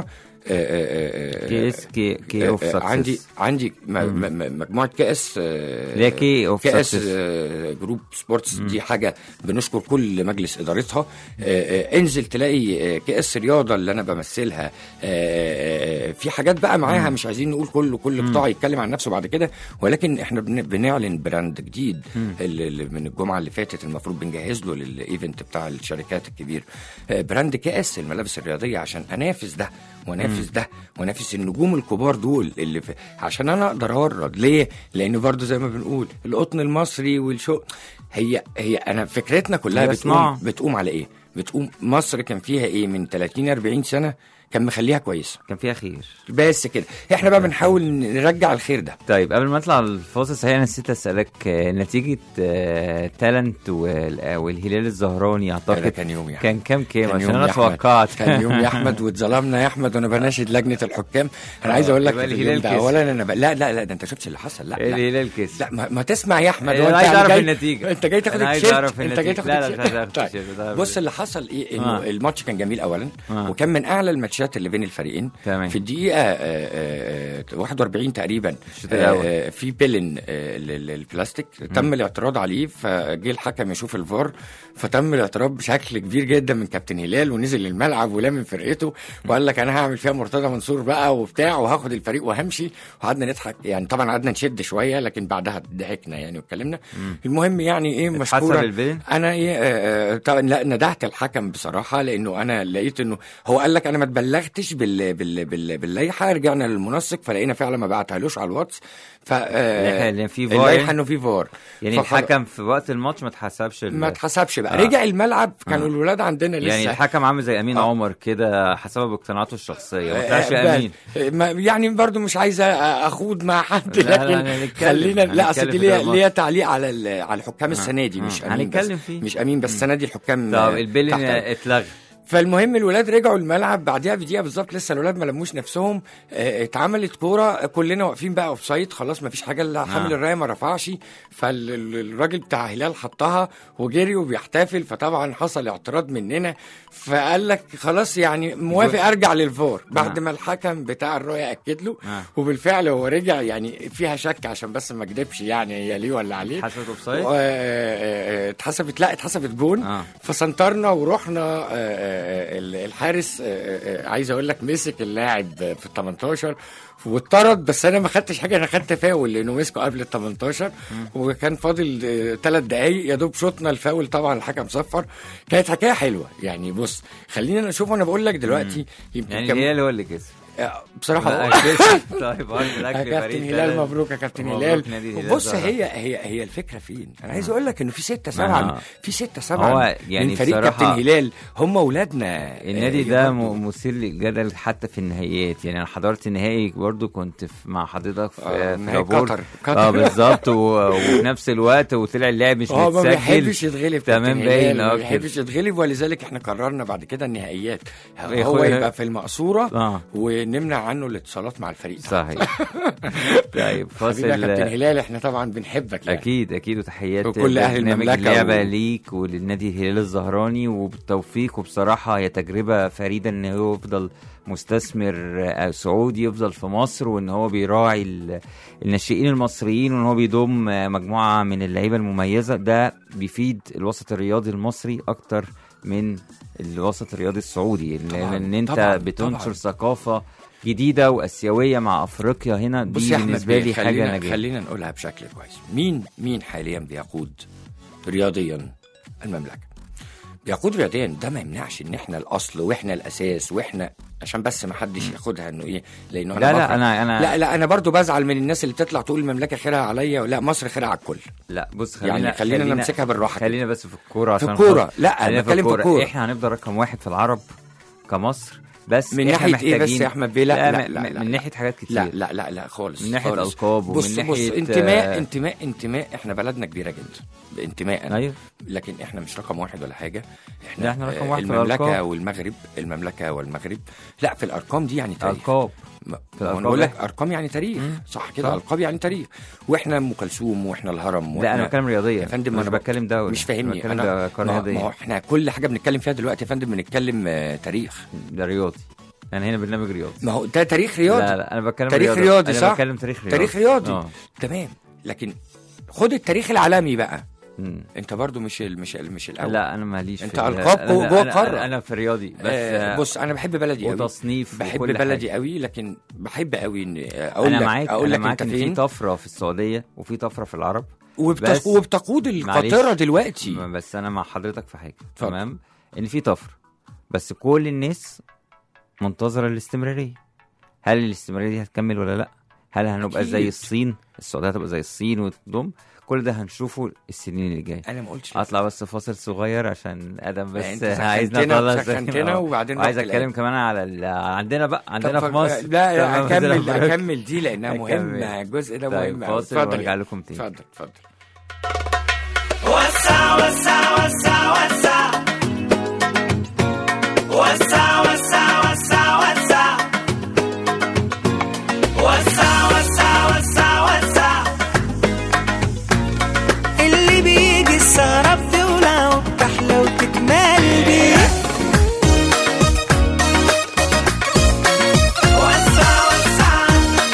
كي اس كي كي اوف سكسس عندي عندي مجموعه كي اس لا كي اوف كي اس جروب سبورتس دي حاجه بنشكر كل مجلس ادارتها. انزل تلاقي كي اس رياضه اللي انا بمثلها في حاجات بقى معاها مش عايزين نقول كله كل قطاع يتكلم عن نفسه بعد كده، ولكن احنا بنعلن براند جديد اللي من الجمعه اللي فاتت المفروض بنجهز له للايفنت بتاع الشركات الكبير، براند كي اس الملابس الرياضيه عشان انافس ده ونافس ده ونافس النجوم الكبار دول اللي في، عشان انا اقدر اورد ليه؟ لانه برضو زي ما بنقول القطن المصري والشو هي هي انا فكرتنا كلها بتقوم بتقوم على ايه؟ بتقوم مصر كان فيها ايه من ثلاثين أربعين سنه كان مخليها كويسه، كان فيها خير بس كده. احنا بقى بنحاول نرجع الخير ده. طيب قبل ما اطلع الفاصل صحيح انا نسيت اسالك نتيجه تالنت والهلال الزهراني اعتقد كان يوم يا كان كام كام عشان انا توقعت كان يوم يا احمد واتظلمنا يا احمد وانا بناشد لجنه الحكام. انا عايز اقول لك الهلال كسب اولا انا ب... لا لا لا ده انت شفتش اللي حصل. لا الهلال كسب. لا ما, ما تسمع يا احمد انا عايز اعرف النتيجه. انت جاي تاخد التيشيرت انت جاي تاخد التيشيرت. بص اللي حصل ايه انه الماتش كان جميل اولا وكان من اعلى الماتشات اللي بين الفريقين. تمام. في الدقيقة آآ آآ واحد وأربعين تقريبا في بيلن البلاستيك تم الاعتراض عليه، فجي الحكم يشوف الفار فتم الاعتراض بشكل كبير جدا من كابتن هلال ونزل الملعب ولامن فرقته وقال لك انا هعمل فيها مرتضى منصور بقى وبتاع وهاخد الفريق وهمشي. وقعدنا نضحك يعني، طبعا قعدنا نشد شويه لكن بعدها ضحكنا يعني واتكلمنا. المهم يعني ايه مشكورا انا ايه طبعا لا ندهت الحكم بصراحه لانه انا لقيت انه هو قال لك انا ما اتبلغتش بال بال بال باللائحه. رجعنا للمنسق فلقينا فعلا ما بعتهالوش على الواتس. ف اللائحه انه في فار يعني الحكم في وقت الماتش ما اتحسبش ما اتحسبش بقى. آه. رجع الملعب كانوا آه. الولاد عندنا لسه يعني الحكم عامل زي امين آه. عمر كده حسبه باقتناعاته الشخصيه ما طلعش آه امين يعني برضو مش عايز اخوض مع حد لكن خلينا لا اصل دي ليا تعليق على على الحكام السنه دي. مش آه. امين بس فيه. مش امين بس السنه دي الحكام طب البيلين اتلغى. فالمهم الولاد رجعوا الملعب بعديها بدقيقه بالظبط لسه الولاد ما لموش نفسهم. اه اتعملت كوره كلنا واقفين بقى اوف سايد خلاص ما فيش حاجه الا حامل الرايه ما رفعش. فالراجل بتاع هلال حطها وجري وبيحتفل فطبعا حصل اعتراض مننا فقال لك خلاص يعني موافق ارجع للفار بعد ما الحكم بتاع الرايه اكد له. وبالفعل هو رجع يعني فيها شك عشان بس ما اكدبش يعني هي ليه ولا عليه. اتحسبت اوف سايد اتحسبت لا اتحسبت جون. فسنترنا ورحنا الحارس عايز اقول لك مسك اللاعب في ال تمنتاشر واتطرد، بس انا ما خدتش حاجه، انا خدت فاول لانه مسكه قبل ال تمنتاشر وكان فاضل ثلاث دقايق يا دوب شطنا الفاول، طبعا الحكم صفر. كانت حكايه حلوه يعني. بص خلينا نشوف، انا بقول لك دلوقتي يعني هلال هو اللي كسب بصراحه. طيب كابتن هلال مبروك يا كابتن هلال. بص هي هي هي الفكره فين؟ انا عايز اقول لك انه في ستة سبعة في ستة سبعة يعني من فريق كابتن هلال هم اولادنا. النادي ده مثير للجدل حتى في النهائيات. يعني انا حضرت النهائي برضو، كنت مع حضرتك في آه قطر اه بالظبط، وفي نفس الوقت وطلع اللاعب مش متسجل، ما بيحبش يتغلب تمام باين، ما بيحبش يتغلب، ولذلك احنا قررنا بعد كده النهائيات هو يبقى في المقصوره آه. ونمنع عنه الاتصالات مع الفريق. صحيح. طيب فاصل يا كابتن هلال، احنا طبعا بنحبك يعني. اكيد اكيد، وتحيات وكل اهل المملكه اللعبه و... ليك وللنادي الهلال الزهراني، وبالتوفيق. وبصراحه هي تجربه فريده ان هو يفضل مستثمر سعودي يفضل في مصر، وان هو بيراعي الناشئين المصريين، وان هو بيضم مجموعه من اللعيبه المميزه. ده بيفيد الوسط الرياضي المصري اكتر من الوسط الرياضي السعودي، لان انت طبعًا بتنشر طبعًا ثقافه جديده واسيويه مع افريقيا هنا. دي بالنسبه لي حاجه ناجحه. خلينا نقولها بشكل كويس. مين مين حاليا بيقود رياضيا المملكه؟ بيقود رياضيا، ده ما يمنعش ان احنا الاصل واحنا الاساس، واحنا عشان بس ما حدش ياخدها انه ايه، لانه انا لا لا انا انا لا لا انا برضو بزعل من الناس اللي تطلع تقول المملكه خيرها عليا. لا، مصر خيرها على الكل. لا بص خلينا يعني خلينا, خلينا نمسكها بالراحه. خلينا بس في الكوره عشان في الكوره. لا انا بتكلم في الكوره. احنا هنفضل رقم واحد في العرب كمصر، بس من ناحيه ايه بس يا احمد بيه؟ لا لا, لا, لا, لا من ناحيه حاجات كتير. لا لا لا لا خالص، من ناحيه القاب ومن ناحيه بص انتماء آه انتماء انتماء احنا بلدنا كبيره جدا انتماء. أيوه. لكن احنا مش رقم واحد ولا حاجه. احنا, احنا رقم واحد المملكه والمغرب. المملكه والمغرب لا في الارقام دي يعني تاريخ. القاب انا بقول لك ارقام يعني تاريخ. مم. صح كده، القاب يعني تاريخ. واحنا ام كلثوم واحنا الهرم. لا انا بتكلم رياضيه يا فندم، مش بتكلم دولي. مش فاهمني انا. ما هو احنا كل حاجه بنتكلم فيها دلوقتي يا فندم بنتكلم آه تاريخ. ده رياضي. انا هنا برنامج رياضي. ما هو ده تاريخ رياضي. لا لا انا بتكلم تاريخ رياضي. رياضي انا صح؟ بتكلم تاريخ رياضي. تاريخ رياضي أوه. تمام. لكن خد التاريخ العالمي بقى. مم. انت برضو مش ال مش ال مش الاول. لا انا ماليش انت القاب جوه قاره. أنا, انا في رياضي بس. آه بص انا بحب بلدي قوي وتصنيف بحب بلدي قوي، لكن بحب قوي ان اقول لك معاك اقول لك انت فين. في طفره في السعوديه وفي طفره في العرب، وبتق... وبتقود القاطره دلوقتي. بس انا مع حضرتك في حاجه تمام، ان في طفره، بس كل الناس منتظره الاستمراريه. هل الاستمراريه دي هتكمل ولا لا؟ هل هنبقى أكيد. زي الصين؟ السعوديه هتبقى زي الصين وتضم؟ كل ده هنشوفه السنين اللي جايه. انا ما قلتش اطلع بس فاصل صغير عشان ادم بس عايزنا نطلع سكنتنا، وبعدين عايز اتكلم كمان على ال... عندنا بقى عندنا في مصر. لا لا اكمل اكمل دي لانها مهمه، الجزء ده مهم. فاصل ونرجع لكم تاني. اتفضل اتفضل. وسع وسع وسع وسع وسع وسع وسع وسع وسع وسع وسع وسع. اللي بيجي السهرة بتولع وبتحلى وتكمل بيه. وسع وسع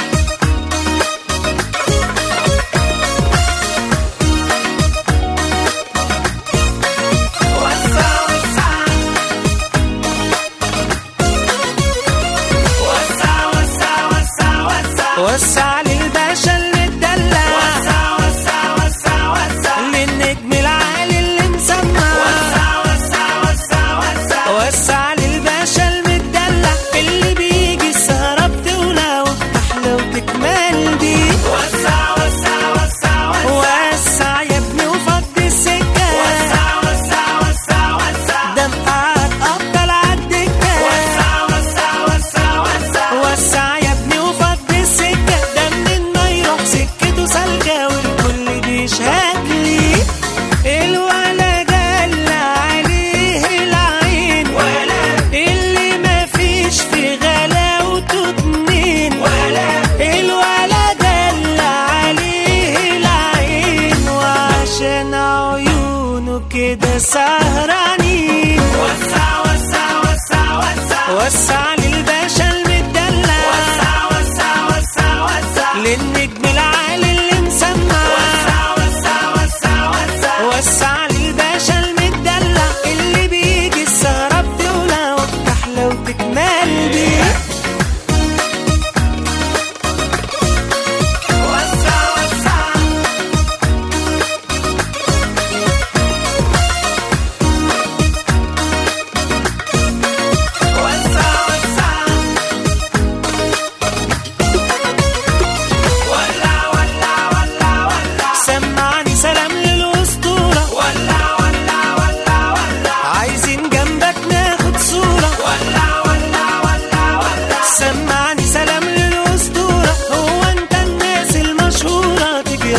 وسع للباشا المدلع. وسع وسع وسع وسع للنجم العالي اللي مسمع. وسع وسع وسع وسع وسع للباشا المدلع اللي بيجي السهرة بتولع وبتحلى وتكمل بيه. وسع وسع وسع وسع وسع يا ابني وفضي السكة. وسع وسع وسع وسع ده مقعد أفضل عالدكة. وسع وسع وسع وسع وسع يا ابني وفضي السكة. ده منين ما يروح سكته سالكة والكل بيشهد لي. الولا دلع عليه العين، ولا اللي ما فيش في غلاوته اتنين. ولا الولا دلع عليه العين، وعشان عيونه كده سهرانين. وسع وسع وسع وسع وسع للباشا المدلع. وسع وسع وسع وسع للنجم العالي اللي مسمع. وسع وسع وسع وسع وسع للباشا المدلع اللي بيجي السهرة بتولع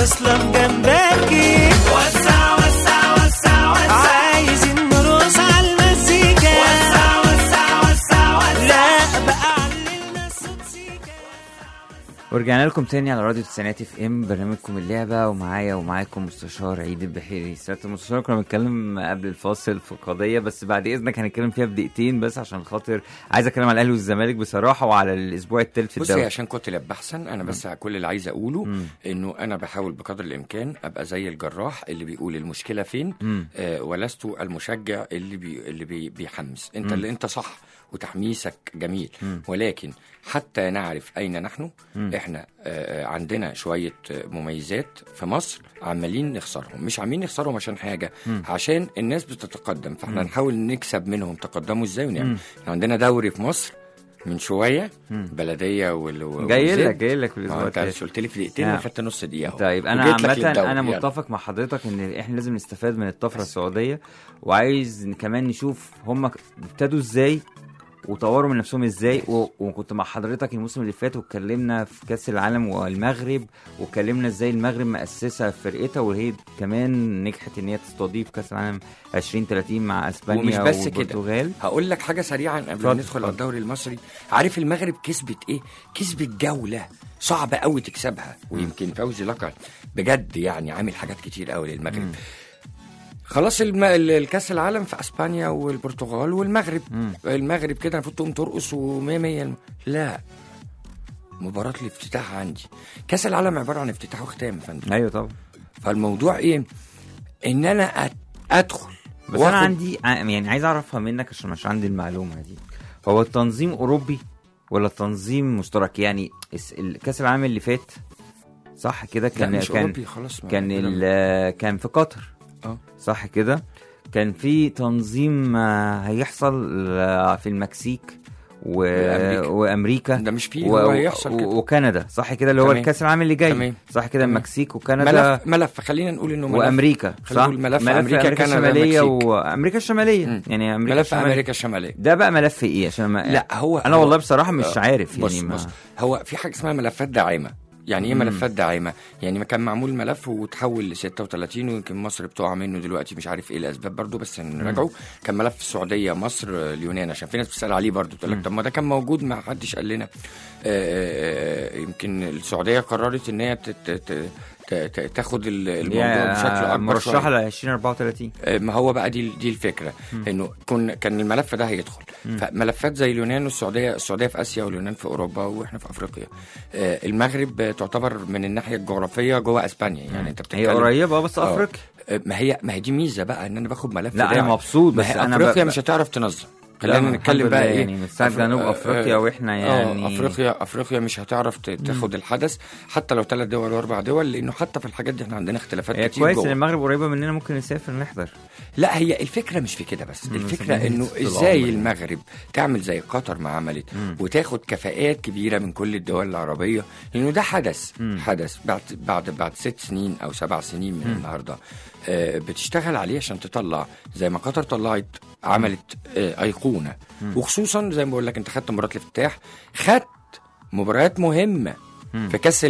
اصلا جنبكي. وسع وسع وسع وسع عايزين نرقص على المزيكا. وسع وسع وسع وسع لا بقى علمنا الصوت سيكا. ورجعنا لكم تاني على راديو تسعينات اف ام، برنامجكم اللعبه، ومعايا ومعاكم مستشار عيد البحيري. سيادة المستشار كنا بنتكلم قبل الفاصل في قضيه، بس بعد اذنك هنتكلم فيها بدقيقتين بس، عشان خاطر عايز اتكلم على الاهلي والزمالك بصراحه، وعلى الاسبوع الثالث في الدوري. بصي عشان كنت لب احسن انا بس كل اللي عايز اقوله مم. انه انا بحاول بقدر الامكان ابقى زي الجراح اللي بيقول المشكله فين، آه ولست المشجع اللي بي اللي بي بيحمس. انت مم. اللي انت صح وتحميسك جميل، مم. ولكن حتى نعرف أين نحن. مم. إحنا آه عندنا شوية مميزات في مصر عمالين نخسرهم، مش عمالين نخسرهم عشان حاجة، مم. عشان الناس بتتقدم، فإحنا مم. نحاول نكسب منهم تقدموا إزاي ونعمل. إحنا عندنا دوري في مصر من شوية، مم. بلدية وال جاي لك جاي لك انت قلت لي في دقيقتين وخدت نص دقيقة. طيب أنا عامة أنا متفق مع حضرتك إن إحنا لازم نستفاد من الطفرة السعودية، وعايز كمان نشوف هم ابتدوا إزاي وطوروا من نفسهم ازاي. وكنت مع حضرتك الموسم اللي فات واتكلمنا في كاس العالم والمغرب، واتكلمنا ازاي المغرب مؤسسه فرقتها، وهي كمان نجحت ان هي تستضيف كاس العالم عشرين ثلاثين مع اسبانيا والبرتغال. هقول لك حاجه سريعا قبل ما ندخل على الدوري المصري. عارف المغرب كسبت ايه؟ كسبت جوله صعبه قوي تكسبها، ويمكن فوزي لقع بجد يعني عامل حاجات كتير قوي للمغرب. م. خلاص الم... الكاس العالم في اسبانيا والبرتغال والمغرب. مم. المغرب كده المفروض تقوم ترقص ومية مية الم... لا، مباراة الافتتاح عندي. كاس العالم عبارة عن افتتاح وختام فندم. ايوه طبعا. فالموضوع ايه؟ ان انا ادخل بس واخد... انا عندي يعني عايز اعرفها منك عشان مش عندي المعلومة دي. هو التنظيم اوروبي ولا التنظيم مشترك؟ يعني الكاس العالم اللي فات صح كده كان كان كان ال... كان في قطر أه. صح كده. كان في تنظيم هيحصل في المكسيك و... وأمريكا. وامريكا ده مش فيه و... هيحصل كده. وكندا صح كده اللي هو الكاس العالم اللي جاي. تمام. صح كده. المكسيك وكندا ملف ملف خلينا نقول انه ملف وامريكا صح. ملف, ملف امريكا, أمريكا الشماليه وامريكا الشماليه. م. يعني أمريكا ملف الشمالية. امريكا الشماليه ده بقى ملف ايه؟ عشان ما... لا هو انا والله بصراحه مش عارف بص يعني بص. ما... هو في حاجه اسمها ملفات داعمه. يعني ايه ملفات داعمه؟ يعني كان معمول ملف وتحول ل ستة وثلاثين، ويمكن مصر بتقع منه دلوقتي مش عارف ايه الاسباب برضو، بس نراجعه. كان ملف السعوديه مصر اليونان، عشان في ناس بتسال عليه برضو تقول لك طب ما ده كان موجود ما حدش قال لنا. يمكن السعوديه قررت ان هي تاخد الموضوع بشكل اكبر مرشحه ل عشرين أربعة وثلاثين. ما هو بقى دي دي الفكره، انه كن كان الملف ده هيدخل. مم. فملفات زي اليونان والسعوديه، السعوديه في اسيا واليونان في اوروبا واحنا في افريقيا. المغرب تعتبر من الناحيه الجغرافيه جوه اسبانيا، يعني انت بتتكلم هي قريبه بس افريقيا. ما هي ما هي دي ميزه بقى ان انا باخد ملف. لا انا مبسوط، بس انا افريقيا مش هتعرف تنظم. خلينا نتكلم بقى ايه يعني من ساعه جنوب افريقيا واحنا يعني افريقيا افريقيا مش هتعرف تاخد الحدث حتى لو ثلاث دول واربع دول، لانه حتى في الحاجات دي احنا عندنا اختلافات كتير. كويس ان المغرب قريبه مننا ممكن نسافر نحضر. لا هي الفكره مش في كده بس، الفكره انه ازاي المغرب تعمل زي قطر ما عملت مم. وتاخد كفاءات كبيره من كل الدول العربيه، لانه ده حدث مم. حدث بعد بعد بعد ست سنين او سبع سنين من مم. النهارده آه بتشتغل عليه عشان تطلع زي ما قطر طلعت، عملت آه ايقونه. مم. وخصوصا زي ما بقول لك انت خدت مباراه الافتتاح، خدت مباريات مهمه مم. في كاس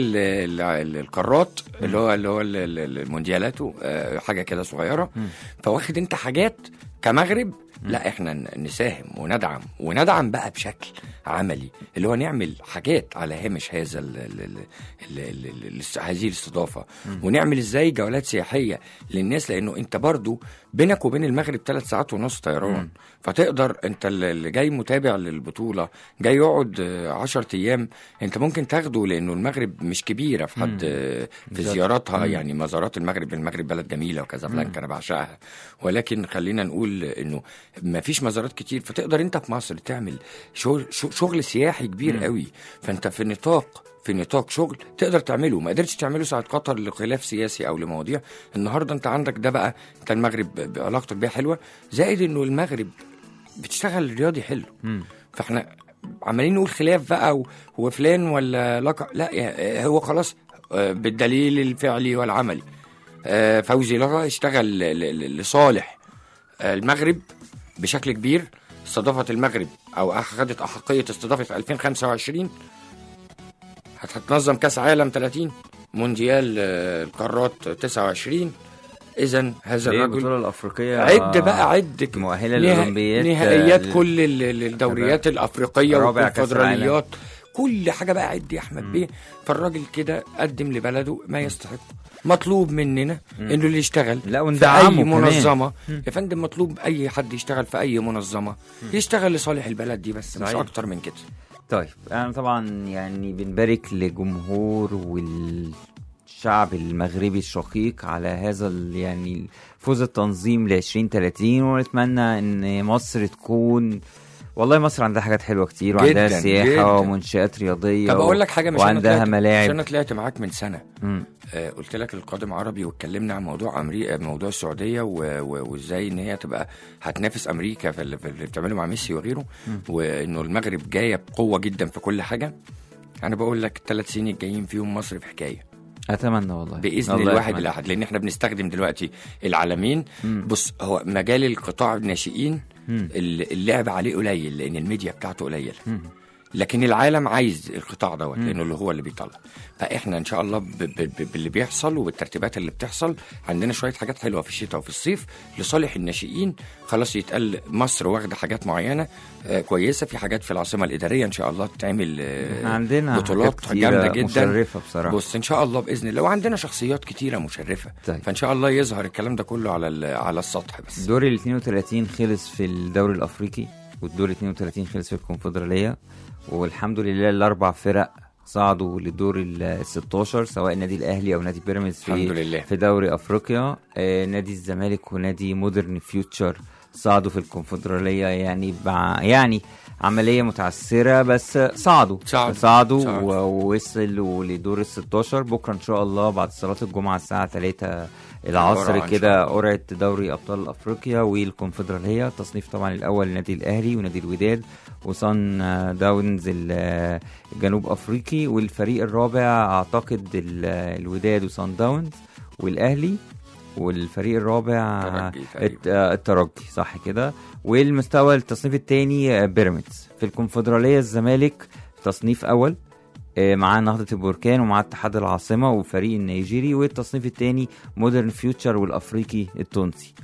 القارات اللي هو اللي هو المونديالات، حاجه كده صغيره. مم. فواخد انت حاجات كمغرب. مم. لا احنا نساهم وندعم وندعم بقى بشكل عملي، اللي هو نعمل حاجات على هامش هذا ال ال ال ال ال هذه الاستضافه. مم. ونعمل ازاي جولات سياحيه للناس، لانه انت برضو بينك وبين المغرب ثلاث ساعات ونص طيران. مم. فتقدر انت اللي جاي متابع للبطوله جاي يقعد عشرة ايام، انت ممكن تاخده، لانه المغرب مش كبيره في حد في زياراتها. مم. يعني مزارات المغرب المغرب بلد جميله وكازابلانكا انا بعشقها، ولكن خلينا نقول انه ما فيش مزارات كتير. فتقدر انت في مصر تعمل شغل, شغل سياحي كبير مم. قوي. فانت في نطاق في نطاق شغل تقدر تعمله ما قدرتش تعمله ساعة قطر لخلاف سياسي او لمواضيع. النهارده انت عندك ده بقى، انت المغرب علاقتك بيها حلوه، زائد انه المغرب بتشتغل رياضي حلو. مم. فاحنا عمالين نقول خلاف بقى هو فلان ولا لقى، لا هو خلاص بالدليل الفعلي والعملي فوزي لقى اشتغل لصالح المغرب بشكل كبير. استضافت المغرب او اخذت احقيه استضافه في ألفين وخمسة وعشرين، هتنظم كاس عالم ثلاثين مونديال آه، القارات تسعة وعشرين. اذا هذا ليه الرجل البطوله الافريقيه عد بقى عد مؤهله نها- للاولمبيات، نهائيات آه، كل ال- ال- الدوريات الافريقيه رابع كأس والكونفدراليات، كل حاجه بقى عد يا احمد بيه. فالراجل كده قدم لبلده ما يستحق. مطلوب مننا انه اللي يشتغل لا، في وندعمه اي كمان. منظمه يا فندم، مطلوب اي حد يشتغل في اي منظمه يشتغل لصالح البلد دي بس، مش صحيح. اكتر من كده. طيب انا طبعا يعني بنبارك لجمهور والشعب المغربي الشقيق على هذا ال- يعني فوز التنظيم ل عشرين ثلاثين، ونتمنى ان مصر تكون، والله مصر عندها حاجات حلوه كتير، وعندها جداً، سياحه جداً. ومنشآت رياضيه. طب اقول لك حاجه، مش وعندها أنا طلعت- ملاعب. مش انا طلعت معاك من سنه مم. آه قلت لك القادم عربي، واتكلمنا عن موضوع امريكا، موضوع السعوديه و- و- وازاي ان هي تبقى هتنافس امريكا في اللي, في اللي بتعمله مع ميسي وغيره، وانه المغرب جايه بقوه جدا في كل حاجه. انا بقول لك الثلاث سنين الجايين فيهم مصر في حكايه اتمنى والله باذن والله الواحد أتمنى. الاحد، لان احنا بنستخدم دلوقتي العالمين. بص، هو مجال القطاع الناشئين اللعب عليه قليل لان الميديا بتاعته قليله، لكن العالم عايز القطاع دوت لانه اللي هو اللي بيطلع. فاحنا ان شاء الله ب- ب- ب- باللي بيحصل وبالترتيبات اللي بتحصل عندنا شويه حاجات حلوه في الشتاء وفي الصيف لصالح الناشئين. خلاص يتقال مصر واخده حاجات معينه آه كويسه، في حاجات في العاصمه الاداريه ان شاء الله تتعمل آه عندنا بطولات حاجات جامده كتيرة جدا مشرفة بصراحة. بص ان شاء الله باذن الله، وعندنا شخصيات كتيره مشرفه. طيب. فان شاء الله يظهر الكلام ده كله على ال- على السطح بس. دور ال اثنين وثلاثين خلص في الدوري الافريقي، والدور اثنين وثلاثين خلص في الكونفدراليه، والحمد لله الاربع فرق صعدوا للدور ال ستاشر، سواء النادي الاهلي او نادي بيراميدز الحمد في لله. في دوري افريقيا. آه نادي الزمالك ونادي مودرن فيوتشر صعدوا في الكونفدراليه، يعني بع... يعني عمليه متعثره بس صعدوا صعدوا. صعدوا صعدوا. ووصلوا لدور ال ستاشر. بكره ان شاء الله بعد صلاه الجمعه الساعه ثلاثة العصر القرعة إن كده شاء الله. قرعه دوري ابطال افريقيا والكونفدراليه. تصنيف طبعا الاول النادي الاهلي ونادي الوداد وصن داونز ال- الجنوب افريقي، والفريق الرابع اعتقد ال- الوداد وصن داونز والاهلي، والفريق الرابع الترجي تقريباً. الت- الترجي صح كده. والمستوى التصنيف الثاني بيراميدز. في الكونفدراليه الزمالك تصنيف اول آه، معاه نهضة البركان ومعاه اتحاد العاصمة وفريق النيجيري، والتصنيف الثاني مودرن فيوتشر والافريقي التونسي.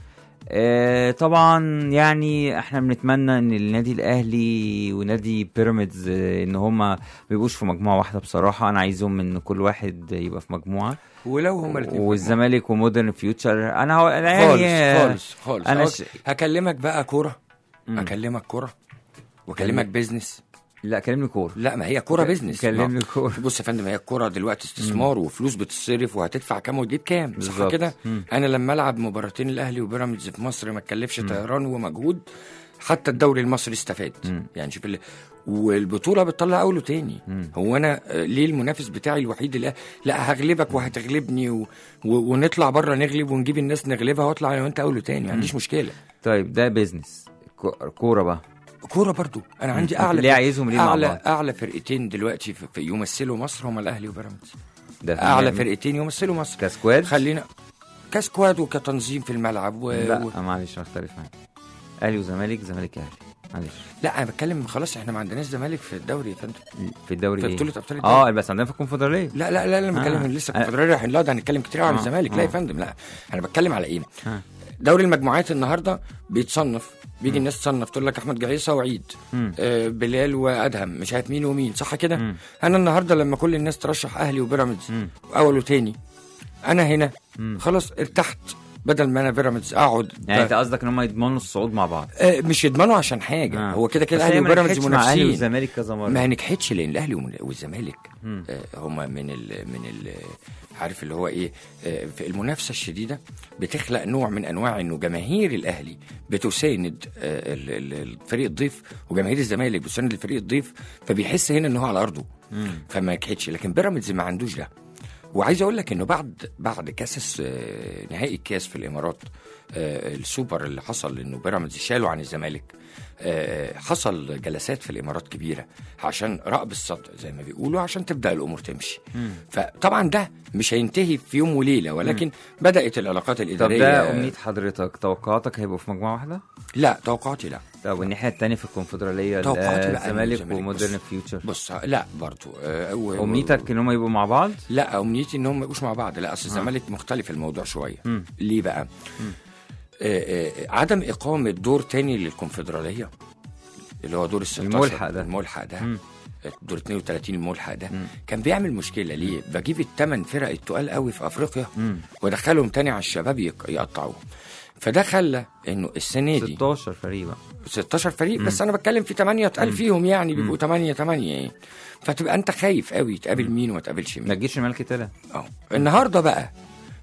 آه، طبعا يعني احنا بنتمنى ان النادي الاهلي ونادي بيراميدز آه، ان هما بيبقوش في مجموعة واحدة. بصراحة انا عايزهم ان كل واحد يبقى في مجموعة، ولو هم الاثنين والزمالك ومودرن فيوتشر انا هو انا خالص يعني خالص خالص انا أنا ش... هكلمك بقى كوره، مم. هكلمك كوره واكلمك بيزنس. لا كلمني كورة. لا ما هي كوره بيزنس. كلمني ما- كورة. بص يا فندم، هي الكوره دلوقتي استثمار وفلوس بتتصرف وهتدفع كام وتجيب كام، صح بالظبط. كده؟ مم. انا لما العب مباراتين الاهلي وبيراميدز في مصر ما تكلفش طيران ومجهود، حتى الدوري المصري استفاد. مم. يعني شوف اللي والبطوله بتطلع اول وتاني. مم. هو انا آه، ليه المنافس بتاعي الوحيد اللي لا هغلبك وهتغلبني و... و... ونطلع بره نغلب ونجيب الناس نغلبها واطلع انا وانت اول وتاني، ما عنديش مشكله. طيب ده بيزنس. كو- كورة بقى. كوره برضو انا عندي مم. اعلى ليه عايزهم ليه مع اعلى بعض؟ اعلى فرقتين دلوقتي في في يمثلوا مصر هم الاهلي وبيراميدز. ده في اعلى نعم- فرقتين يمثلوا مصر كسكواد. خلينا كسكواد وكتنظيم في الملعب و... لا و... معلش اختلف معاك. اهلي وزمالك، زمالك اهلي، معلش. لا انا بتكلم خلاص، احنا ما عندناش زمالك في الدوري يا فندم. في الدوري في ايه؟ بطولة أبطال الدوري. اه بس عندنا في الكونفدراليه. لا لا لا, لا انا بتكلم آه. لسه آه. الكونفدراليه رايحين، لا ده هنتكلم كتير عن آه. الزمالك. لا آه. يا فندم، لا انا بتكلم على ايه؟ آه. دوري المجموعات النهارده بيتصنف، بيجي الناس تصنف تقول لك احمد جعيصه وعيد، مم. آه بلال وادهم، مش عارف مين ومين، صح كده؟ مم. انا النهارده لما كل الناس ترشح اهلي وبيراميدز مم. اول وتاني، انا هنا مم. خلاص ارتحت، بدل ما انا بيراميدز اقعد يعني ب- انت قصدك ان هم يضمنوا الصعود مع بعض؟ آه مش يضمنوا عشان حاجه، آه. هو كده كده بس الاهلي هي ما وبيراميدز نجحتش مع اهلي منافسين. والزمالك كذا مره. ما نجحتش لان الاهلي ومن- والزمالك مم. آه هما من ال من ال عارف اللي هو ايه، آه في المنافسه الشديده بتخلق نوع من انواع انه جماهير الاهلي بتساند آه ال- ال- الفريق الضيف، وجماهير الزمالك بتساند الفريق الضيف، فبيحس هنا ان هو على ارضه. مم. فما نجحتش، لكن بيراميدز ما عندوش ده. وعايز اقول لك انه بعد بعد كاس آه، نهائي الكاس في الامارات، آه، السوبر اللي حصل انه بيراميدز شالوا عن الزمالك، آه حصل جلسات في الامارات كبيره عشان رأب الصدر زي ما بيقولوا، عشان تبدا الامور تمشي. مم. فطبعا ده مش هينتهي في يوم وليله، ولكن مم. بدات العلاقات الاداريه. طب ده امنيه حضرتك، توقعاتك هيبقوا في مجموعه واحده؟ لا توقعاتي لا. طب والناحيه الثانيه في الكونفدراليه، توقعاتي بقى الزمالك ومودرن فيوتشر. بص لا برضو آه امنيتك ان هم يبقوا مع بعض؟ لا امنيتي ان هم ما يبقوش مع بعض، لا اصل الزمالك آه. مختلف الموضوع شويه. مم. ليه بقى؟ مم. آه آه عدم اقامه دور تاني للكونفدراليه اللي هو دور الستاشر الملحق ده الملحق ده مم. دور اتنين وتلاتين الملحق ده مم. كان بيعمل مشكله. ليه؟ بجيب الثمان فرق التقال قوي في افريقيا وادخلهم تاني على الشباب يقطعوه. فده خلى انه السنه دي ستاشر فريق بقى ستاشر فريق مم. بس انا بتكلم في تمانية اتقال فيهم يعني بيبقوا تمانية تمانية يعني. فتبقى انت خايف قوي تقابل مين وما تقابلش مين. ما تجيش الملك طلع اه النهارده بقى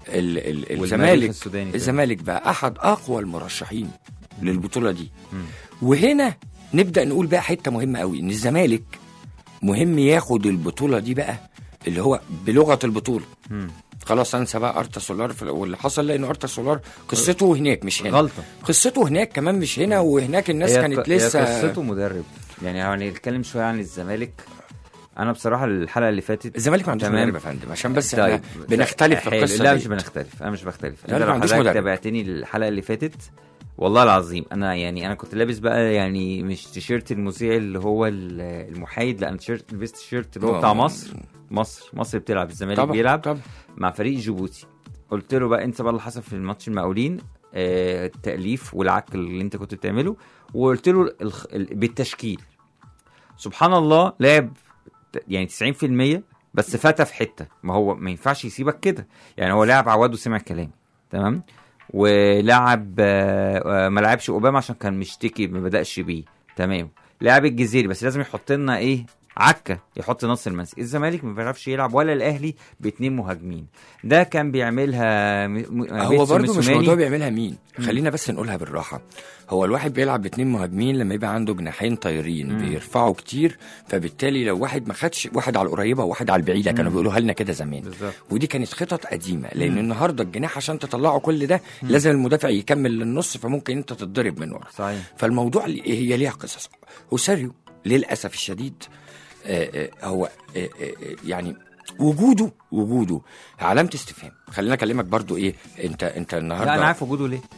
الزمالك الزمالك بقى احد اقوى المرشحين للبطوله دي. مم. وهنا نبدا نقول بقى حته مهمه قوي، ان الزمالك مهم ياخد البطوله دي بقى اللي هو بلغه البطوله. مم. خلاص انسى بقى ارتا سولار واللي حصل، لانه ارتا سولار قصته هناك مش هنا. غلطه قصته هناك كمان مش هنا، وهناك الناس كانت ق... لسه قصته مدرب. يعني يعني نتكلم شويه عن الزمالك. انا بصراحه الحلقه اللي فاتت الزمالك ما عندوش مدرب يا فندم، عشان بس طيب. احنا بنختلف في القصه. لا مش بنختلف، انا مش بختلف. انت لو حضرتك تابعتني الحلقه اللي فاتت والله العظيم انا يعني انا كنت لابس بقى يعني مش تيشيرت المذيع اللي هو المحايد، لا انا تيشيرت لبست تيشيرت اللي هو بتاع مصر. مصر مصر بتلعب، الزمالك بيلعب طبعا مع فريق جيبوتي. قلت له بقى انت بقى اللي حصل في الماتش المقاولين، آه التأليف والعك اللي انت كنت بتعمله، وقلت له الخ... بالتشكيل. سبحان الله لعب يعني تسعين في المية بس فات في حته، ما هو ما ينفعش يسيبك كده. يعني هو لاعب عواد وسمع كلامي تمام، ولعب ما لعبش اوباما عشان كان مشتكي ما بدأش بيه تمام، لعب الجزيري بس لازم يحط لنا ايه عكه، يحط نصر المنسي. الزمالك ما بيعرفش يلعب ولا الاهلي باتنين مهاجمين. ده كان بيعملها م... هو برضه مش موضوع بيعملها مين، خلينا بس نقولها بالراحه. هو الواحد بيلعب باتنين مهاجمين لما يبقى عنده جناحين طايرين مم. بيرفعوا كتير، فبالتالي لو واحد ما خدش واحد على القريبه وواحد على البعيده، كانوا بيقولوها لنا كده زمان بالزبط. ودي كانت خطط قديمه، لان مم. النهارده الجناح عشان تطلعه كل ده مم. لازم المدافع يكمل للنص، فممكن انت تتضرب من ورا. صحيح. فالموضوع هي ليها قصص. وساريو للاسف الشديد آآ آآ هو آآ آآ يعني وجوده وجوده علامه استفهام. خلينا اكلمك برضو ايه، انت انت النهارده لا انا عارف وجوده ليه.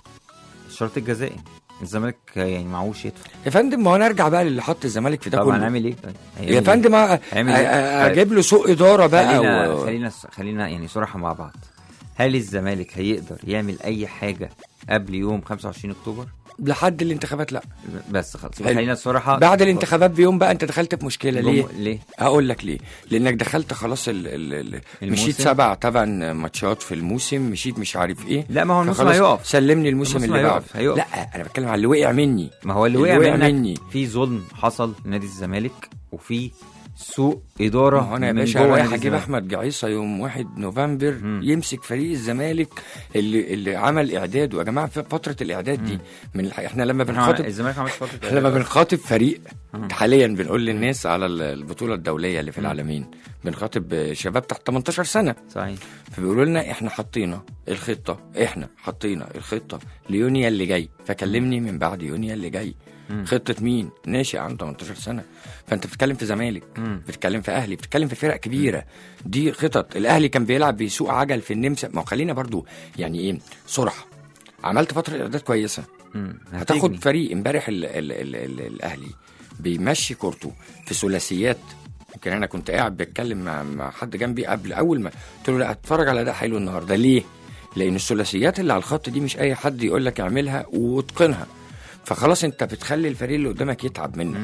الشرط الجزائي الزمالك يعني معهوش يدفع يا فندم. ما هو نرجع بقى للي حط الزمالك في ده كله. طب هنعمل ايه طيب يا فندم؟ اجيب له سوق اداره بقى. خلينا و... خلينا خلينا يعني صراحه مع بعض. هل الزمالك هيقدر يعمل اي حاجه قبل يوم خمسة وعشرين اكتوبر؟ لحد الانتخابات لا. بس خلاص خلينا الصراحه بعد الانتخابات بيوم بقى انت دخلت في مشكله. ليه ليه هقول لك ليه. لانك دخلت خلاص ال ال ال مشيت سبع تمن ماتشات في الموسم، مشيت مش عارف ايه. لا ما هو الموسم هيقف، سلمني الموسم اللي بعده. لا انا بتكلم على اللي وقع مني. ما هو اللي, اللي وقع مني في ظلم حصل لنادي الزمالك، وفي سوء اداره. انا يا باشا رايح اجيب احمد جعيصه يوم واحد نوفمبر مم. يمسك فريق الزمالك اللي اللي عمل اعداد. ويا جماعه في فتره الاعداد دي من الح... احنا لما بنخاطب الزمالك عمل فتره احنا لما بنخاطب فريق مم. حاليا بنقول للناس على البطوله الدوليه اللي في مم. العالمين، بنخاطب شباب تحت تمنتاشر سنه. صحيح. فبيقولوا لنا احنا حطينا الخطه احنا حطينا الخطه ليونيو اللي جاي، فكلمني من بعد يونيو اللي جاي. مم. خطه مين؟ ناشئ عنده تمنتاشر سنه. فانت بتتكلم في زمالك، بتتكلم في اهلي، بتتكلم في فرق كبيره. مم. دي خطط. الاهلي كان بيلعب بيسوق عجل في النمسا. ما خلينا برضو يعني ايه صراحه، عملت فتره اعداد كويسه. هتاخد فريق امبارح الاهلي بيمشي كورته في ثلاثيات. يمكن انا كنت قاعد بتكلم مع, مع حد جنبي قبل اول ما قلت له لا اتفرج على ده حلو النهارده. ليه؟ لان الثلاثيات اللي على الخط دي مش اي حد يقول لك اعملها واتقنها، فخلاص انت بتخلي الفريق اللي قدامك يتعب منك.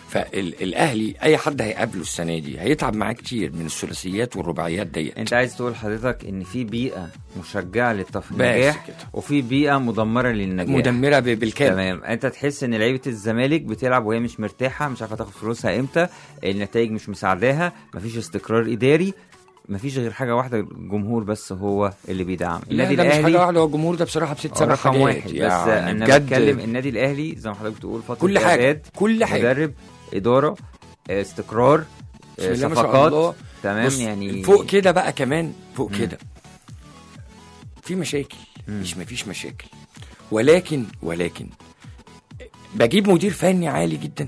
فالاهلي اي حد هيقابله السنه دي هيتعب معاه كتير من الثلاثيات والرباعيات دي. انت عايز تقول حضرتك ان في بيئه مشجعه للنجاح وفي بيئه مدمره للنجاح، مدمره بالكامل. تمام. انت تحس ان لعيبه الزمالك بتلعب وهي مش مرتاحه، مش عارفه تاخد فلوسها امتى، النتائج مش مساعداها، مفيش استقرار اداري، مفيش غير حاجه واحده، الجمهور بس هو اللي بيدعم النادي الاهلي. مش حاجه واحده، هو الجمهور ده بصراحه بست سبع حاجات واحد. يعني بس انا بتكلم النادي الاهلي زي ما حضرتك بتقول فتره كل حاجه كل حاجه مدرب، اداره، استقرار، صفقات. تمام. يعني فوق كده بقى كمان فوق كده في مشاكل. مم. مش مفيش مشاكل، ولكن ولكن بجيب مدير فني عالي جدا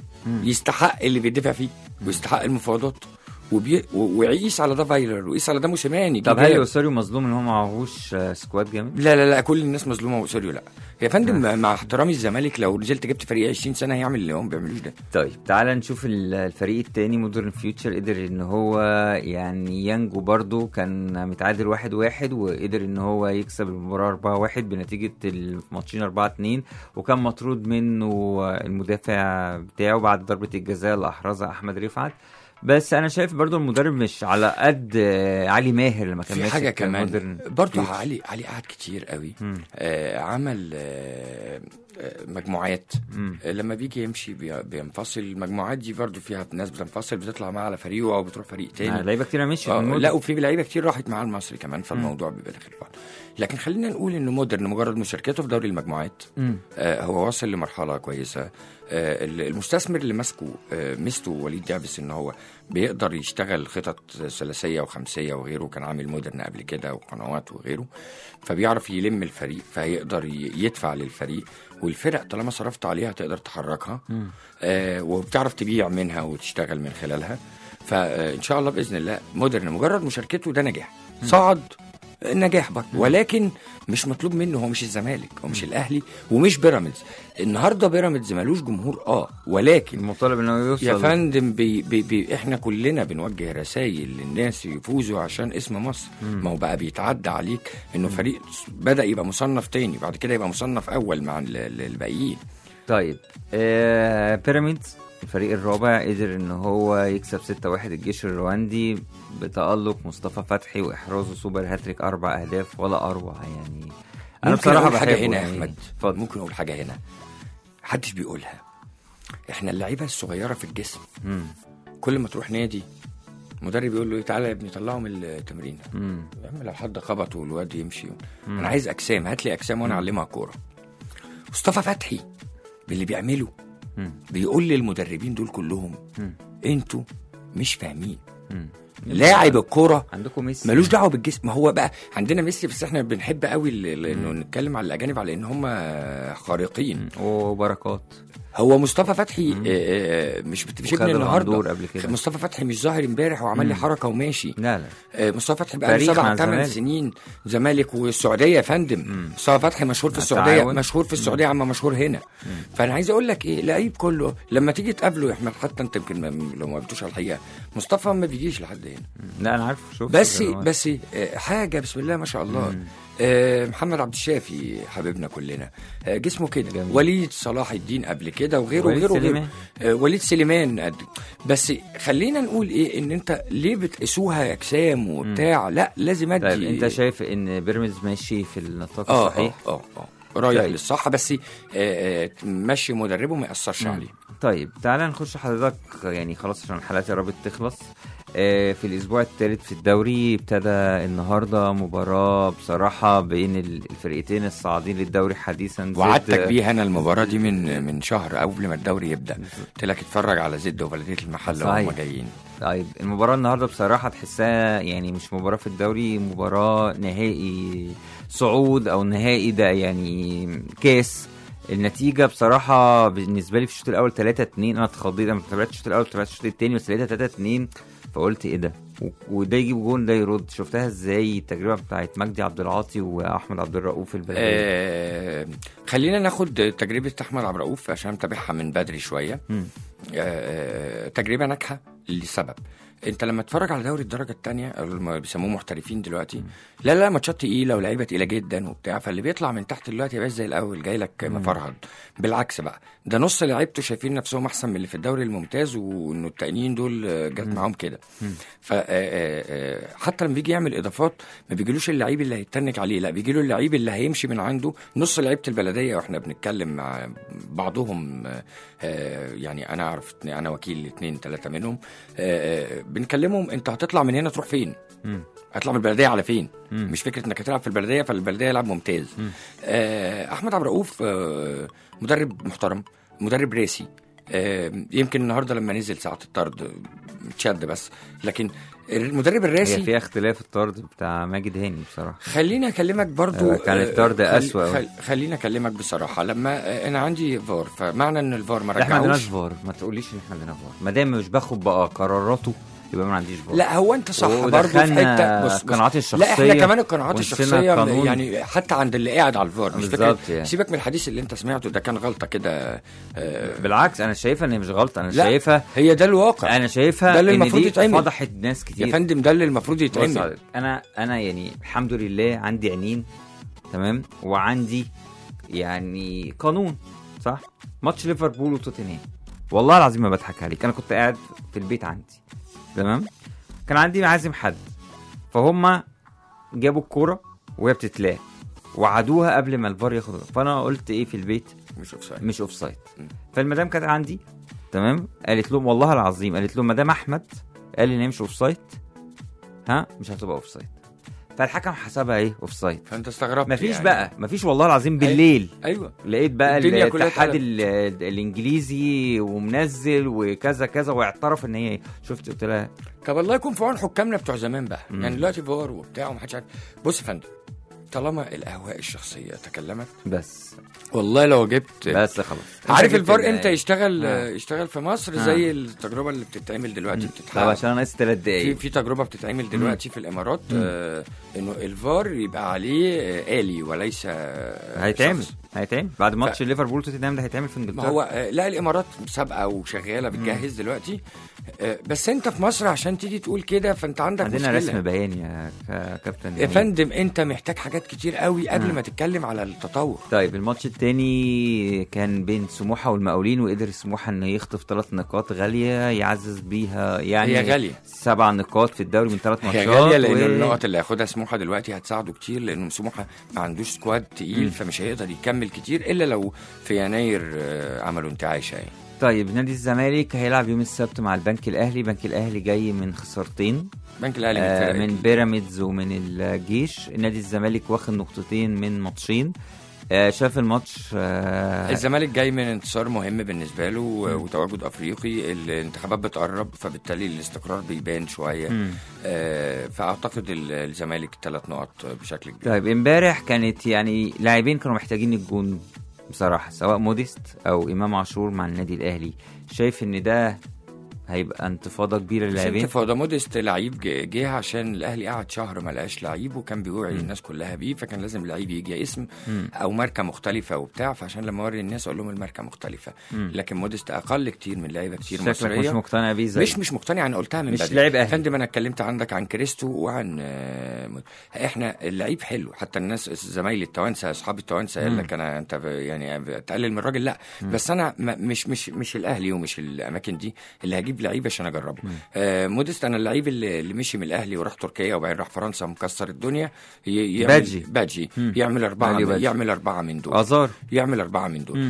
يستحق اللي بيدفع فيه ويستحق المفاوضات وبي... ويقيس على ده فايلر ويقيس على ده موسيماني. طب هل اوسوريو مظلوم ان هو معهوش سكواد جامد؟ لا لا لا كل الناس مظلومه واوسوريو لا يا فندم. آه. مع احترامي الزمالك لو نزلت جبت فريق عشرين سنه هيعمل اللي هم بيعملوش ده. طيب تعال نشوف الفريق التاني مودرن فيوتشر. قدر ان هو يعني يانجو برضو كان متعادل واحد واحد وقدر ان هو يكسب المباراه أربعة واحد بنتيجه الماتشين أربعة اتنين وكان مطرود منه المدافع بتاعه بعد ضربه الجزاء اللي احرزها احمد رفعت. بس انا شايف برضو المدرب مش على قد علي ماهر لما كان ماسك. في حاجه كمان برضو فيوتشر. علي علي قعد كتير قوي آه عمل آه مجموعات. آه لما بيجي يمشي بينفصل. المجموعات دي برضو فيها ناس بتنفصل بتطلع معاه على فريقه او بتروح فريق تاني. لعيبه كتير مشيت آه لا وفي لعيبه كتير راحت معاه المصري كمان فالموضوع بيبقى داخل بعض. لكن خلينا نقول انه مودرن مجرد مشاركته في دوري المجموعات آه هو وصل لمرحله كويسه. آه المستثمر اللي ماسكه آه مستو وليد دعبس ان هو بيقدر يشتغل خطط ثلاثيه وخمسيه وغيره. كان عامل مودرن قبل كده وقنوات وغيره فبيعرف يلم الفريق فيقدر يدفع للفريق والفرق طالما صرفت عليها تقدر تحركها آه وبتعرف تبيع منها وتشتغل من خلالها. فان شاء الله باذن الله مودرن مجرد مشاركته ده نجاح صعد نجاح برضه ولكن مش مطلوب منه. هو مش الزمالك هو مش الاهلي ومش بيراميدز. النهارده بيراميدز مالوش جمهور اه ولكن المطالب انه يوصل يا فندم بي بي بي احنا كلنا بنوجه رسائل للناس يفوزوا عشان اسم مصر. ما هو بقى بيتعدى عليك انه فريق بدا يبقى مصنف تاني بعد كده يبقى مصنف اول مع الباقيين. طيب آه بيراميدز الفريق الرابع قدر ان هو يكسب ستة واحد الجيش الرواندي بتألق مصطفى فتحي واحرازه سوبر هاتريك اربع اهداف ولا اروع. يعني انا بصراحه حاجه هنا يا احمد يعني. ممكن اقول حاجه هنا محدش بيقولها. احنا اللعيبه الصغيره في الجسم مم. كل ما تروح نادي مدرب يقول له تعالى يا ابني طلعه من التمرين يا عم لو حد خبطه والواد يمشي مم. انا عايز اجسام هات لي اجسام وانا اعلمها كوره. مصطفى فتحي باللي بيعمله مم. بيقول للمدربين دول كلهم مم. انتوا مش فاهمين لاعب الكوره عندكم ميسي ملوش دعوه بالجسم. ما هو بقى عندنا ميسي بس احنا بنحب قوي انه نتكلم على الاجانب على ان هم خارقين وبركات. هو مصطفى فتحي آه مش بتشبني النهارده. مصطفى فتحي مش ظاهر امبارح وعمل لي حركه وماشي. لا لا آه مصطفى فتحي بقى سبع ثمان سنين زمالك والسعوديه يا فندم. مصطفى فتحي مشهور في السعوديه تعاون. مشهور في السعوديه عم مشهور هنا. مم. فانا عايز اقول لك ايه لعيب كله لما تيجي تقابله يا احمد حتى انت يمكن لو ما قابلتوش على الحقيقه مصطفى ما بيجيش لحد هنا. لا انا عارف شوف بس بس آه حاجه بسم الله ما شاء الله. مم. آه محمد عبد الشافي حبيبنا كلنا آه جسمه كده. وليد صلاح الدين قبل كده وغيره وليد وغيره سليمان. آه وليد سليمان قد. بس خلينا نقول ايه ان انت ليه بتقيسوها اجسام وبتاع. م. لا لازم ادي. طيب انت شايف ان بيراميدز ماشي في النطاق آه الصحيح؟ اه اه اه رايح طيب. للصح بس آه ماشي مدربه ما ياثرش عليه. طيب تعالى نخش حضرتك يعني خلاص عشان الحلقات قربت تخلص. في الاسبوع الثالث في الدوري ابتدى النهارده مباراه بصراحه بين الفرقتين الصاعدين للدوري حديثا. وعدتك بيها انا المباراه دي من من شهر قبل ما الدوري يبدا قلت لك اتفرج على زد وبلديه المحله وهم جايين. طيب المباراه النهارده بصراحه تحسها يعني مش مباراه في الدوري مباراه نهائي صعود او نهائي ده يعني كاس. النتيجة بصراحة بالنسبة لي في الشوط الأول ثلاثة اتنين أنا اتخضيت. أنا تابعت الشوط الأول تابعت الشوط الثاني بس لقيتها ثلاثة اتنين فقلت إيه ده وده يجيب جون ده يرد. شفتها إزاي التجربة بتاعت مجدي عبد العاطي وأحمد عبد الرؤوف البلدية؟ آه خلينا ناخد تجربة أحمد عبد الرؤوف عشان متابعها من بدري شوية. آه تجربة ناجحة لسبب انت لما تتفرج على دوري الدرجه الثانيه اللي بيسموه محترفين دلوقتي م. لا لا ماتشات تقيله ولاعيبه تقيله جدا وبتاع فاللي بيطلع من تحت دلوقتي يبقى زي الاول جاي لك مفرهد. بالعكس بقى ده نص لعيبته شايفين نفسهم احسن من اللي في الدوري الممتاز وانه التانيين دول جت معاهم كده. ف حتى لما بيجي يعمل اضافات ما بيجيلوش اللعيب اللي هيتنك عليه لا بيجيله اللعيب اللي هيمشي من عنده. نص لعيبه البلديه واحنا بنتكلم مع بعضهم يعني انا اعرف انا وكيل اثنين ثلاثه منهم بنكلمهم انت هتطلع من هنا تروح فين؟ مم. هتطلع من البلديه على فين؟ مم. مش فكره انك هتلعب في البلديه فالبلديه يلعب ممتاز. آه احمد عبد الرؤوف آه مدرب محترم مدرب راسي آه يمكن النهارده لما نزل ساعه الطرد اتشد، بس لكن المدرب الراسي هي فيها اختلاف الطرد بتاع ماجد هاني بصراحه. خليني اكلمك برضو، كان الطرد اسوأ. خل... خليني اكلمك بصراحه، لما انا عندي فار فمعنى ان الفار ما احنا ما عندناش رجعوش. فار، ما تقوليش ان احنا عندنا فار، ما دام مش باخد بقى قراراته يبقى ما عنديش فار. لا هو انت صح برضو في حته. بص القناعات الشخصيه، لا احنا كمان القناعات الشخصيه القانون. يعني حتى عند اللي قاعد على الفار مش فاكر يعني. سيبك من الحديث اللي انت سمعته ده، كان غلطه كده. آه بالعكس انا شايفها ان هي مش غلطه، انا لا شايفها هي ده الواقع، انا شايفها ده اللي ان المفروض دي يتعمل. فضحت ناس كتير يا فندم، ده اللي المفروض يتعمل. انا انا يعني الحمد لله عندي عينين تمام، وعندي يعني قانون صح. ماتش ليفربول وتوتنهام والله العظيم ما بضحك عليك، انا كنت قاعد في البيت عندي تمام، كان عندي عازم حد، فهم جابوا الكوره وهي بتتلعب وعدوها قبل ما الفار ياخد، فانا قلت ايه في البيت مش اوف سايد مش اوف سايد. فالمدام كانت عندي تمام، قالت لهم والله العظيم، قالت لهم مدام احمد قال لي ان هي مش اوف سايد ها مش هتبقى اوف سايد، فالحكم حسبها ايه اوف سايد. فانت استغربت مفيش يعني. بقى مفيش والله العظيم بالليل ايوه لقيت بقى الدنيا كلها الاتحاد اتقلبت. ال- الانجليزي ومنزل وكذا كذا واعترف ان هي شفت، قلت لها طب الله يكون في عون حكامنا بتوع زمان بقى. مم. يعني دلوقتي فار وبتاع ومحدش عارف. بص يا فندم، طالما الاهواء الشخصيه تكلمت، بس والله لو جبت بس خلاص. عارف الفار امتى يشتغل آه. يشتغل في مصر؟ آه. زي التجربه اللي بتتعمل دلوقتي طب بتتحقق عشان انا ناقص ثلاث في دقايق. في تجربه بتتعمل دلوقتي في الامارات، آه انه الفار يبقى عليه آه آلي وليس آه هيتعمل شخص. هيتعمل بعد ماتش ف... ليفربول توتنهام ده هيتعمل في ما انجلترا. هو آه لا الامارات سابقه وشغاله بتجهز دلوقتي، آه بس انت في مصر عشان تيجي تقول كده فانت عندك عندنا مشكله. رسم بياني يا ك- كابتن يا فندم انت محتاج حاجات كتير قوي قبل مم. ما تتكلم على التطور. طيب الماتش التاني كان بين سموحه والمقاولين، وقدر سموحه انه يخطف ثلاث نقاط غاليه يعزز بيها يعني هي غاليه، سبع نقاط في الدوري من ثلاث ماتشات. هي غاليه لان و... النقط اللي هياخدها سموحه دلوقتي هتساعده كتير، لانه سموحه ما عندوش سكواد تقيل، مم. فمش هيقدر يكمل كتير الا لو في يناير آه، عملوا انتعاشه يعني. طيب نادي الزمالك هيلعب يوم السبت مع البنك الاهلي. البنك الاهلي جاي من خسارتين، بنك الاهلي من, آه الفرق من بيراميدز ومن الجيش. نادي الزمالك واخد نقطتين من ماتشين. آه شاف الماتش. آه الزمالك جاي من انتصار مهم بالنسبه له وتواجد افريقي، الانتخابات بتقرب فبالتالي الاستقرار بيبان شويه، آه فاعتقد الزمالك ثلاث نقط بشكل كبير. طيب امبارح كانت يعني لاعبين كانوا محتاجين الجون بصراحه، سواء موديست او امام عاشور مع النادي الاهلي. شايف ان ده هيبقى انتفاضه كبيره للاعبين؟ انتفاضه. موديست لعيب جه عشان الاهلي قعد شهر ما لقاش لعيب وكان بيوعي الناس كلها بيه، فكان لازم لعيب يجي اسم مم. او ماركه مختلفه وبتاع، فعشان لما اوري الناس اقول لهم الماركه مختلفه. مم. لكن موديست اقل كتير من لعيبه كتير شكلك مصريه. مش مقتنع بيه زي مش مش مقتنع، انا قلتها من مش بدري. لعيب اهلي. فندم انا اتكلمت عندك عن كريستو وعن آه احنا اللعيب حلو، حتى الناس زمايلي التوانسه اصحابي التوانسه قال لك انا انت يعني تقلل من الراجل، لا مم. بس انا مش مش مش الاهلي ومش الاماكن دي اللي هجيب لعيب عشان اجربه. آه موديست انا اللعيب اللي, اللي مشي من الاهلي وراح تركيا وبعدين راح فرنسا مكسر الدنيا، يعمل باجي باجي مم. يعمل اربعه من باجي. يعمل اربعه من دول ازار يعمل اربعه من دول.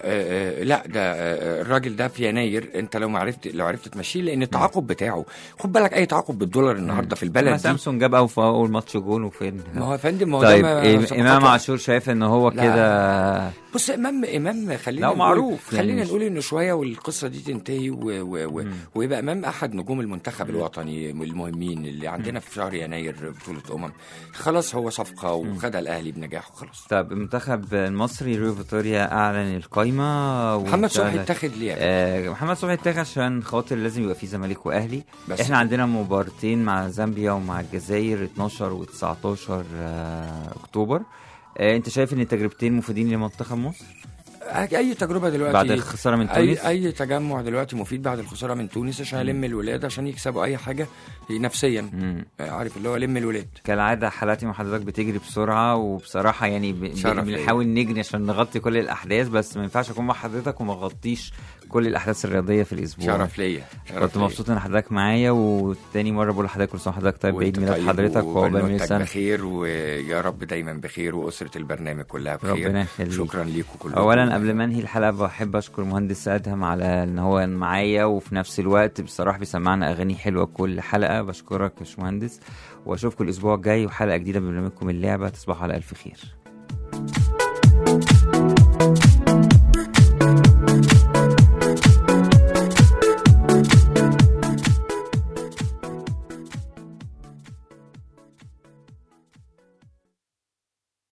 فلا ده آه الراجل ده في يناير انت لو ما عرفت لو عرفت تمشيه، لان التعاقد بتاعه خد بالك اي تعاقد بالدولار النهارده في البلد دي. سامسون جاب او في اول ماتش جون وفين. ما هو يا فندم هو طيب ده امام عاشور شايف ان هو كده. بص امام امام خلينا لا معروف خلينا يعني نقول انه شويه والقصه دي تنتهي و... و... و... ويبقى امام احد نجوم المنتخب الوطني المهمين اللي عندنا في شهر يناير بطوله امم. خلاص هو صفقه وخدها الاهلي بنجاح وخلاص. طب المنتخب المصري ريو فيتوريا اعلن القايمه. محمد صبحي اتاخد ليه؟ آه محمد صبحي اتاخد عشان خاطر لازم يبقى فيه زمالك واهلي. بس احنا عندنا مباراتين مع زامبيا ومع الجزائر اتناشر وتسعتاشر آه اكتوبر. آه انت شايف ان التجربتين مفيدين لمنتخب مصر؟ اي تجربه دلوقتي بعد الخساره من تونس، اي اي تجمع دلوقتي مفيد بعد الخساره من تونس عشان يلم الولاد عشان يكسبوا اي حاجه نفسيا. مم. عارف اللي هو لم الولاد. كالعاده حالاتي مع حضرتك بتجري بسرعه وبصراحه يعني بنحاول نجري عشان نغطي كل الاحداث، بس ما ينفعش اكون مع حضرتك وما اغطيش كل الاحداث الرياضيه في الاسبوع. شرف ليا. كنت مبسوط ان حضرتك معايا، وتاني مره بقول لحضرتك كل سنه وحضرتك طيب، بعيد ميلاد حضرتك وعقبال مية سنه بخير، ويا رب دايما بخير واسره البرنامج كلها بخير. ربنا يخليك. شكرا ليكم كلكم. اولا قبل ما انهي الحلقه بحب اشكر مهندس ادهم على ان هو معايا وفي نفس الوقت بصراحه بيسمعنا اغاني حلوه كل حلقه. بشكرك يا باشمهندس، واشوفكم الاسبوع الجاي وحلقه جديده من برنامجكم اللعبه. تصبحوا على الف خير.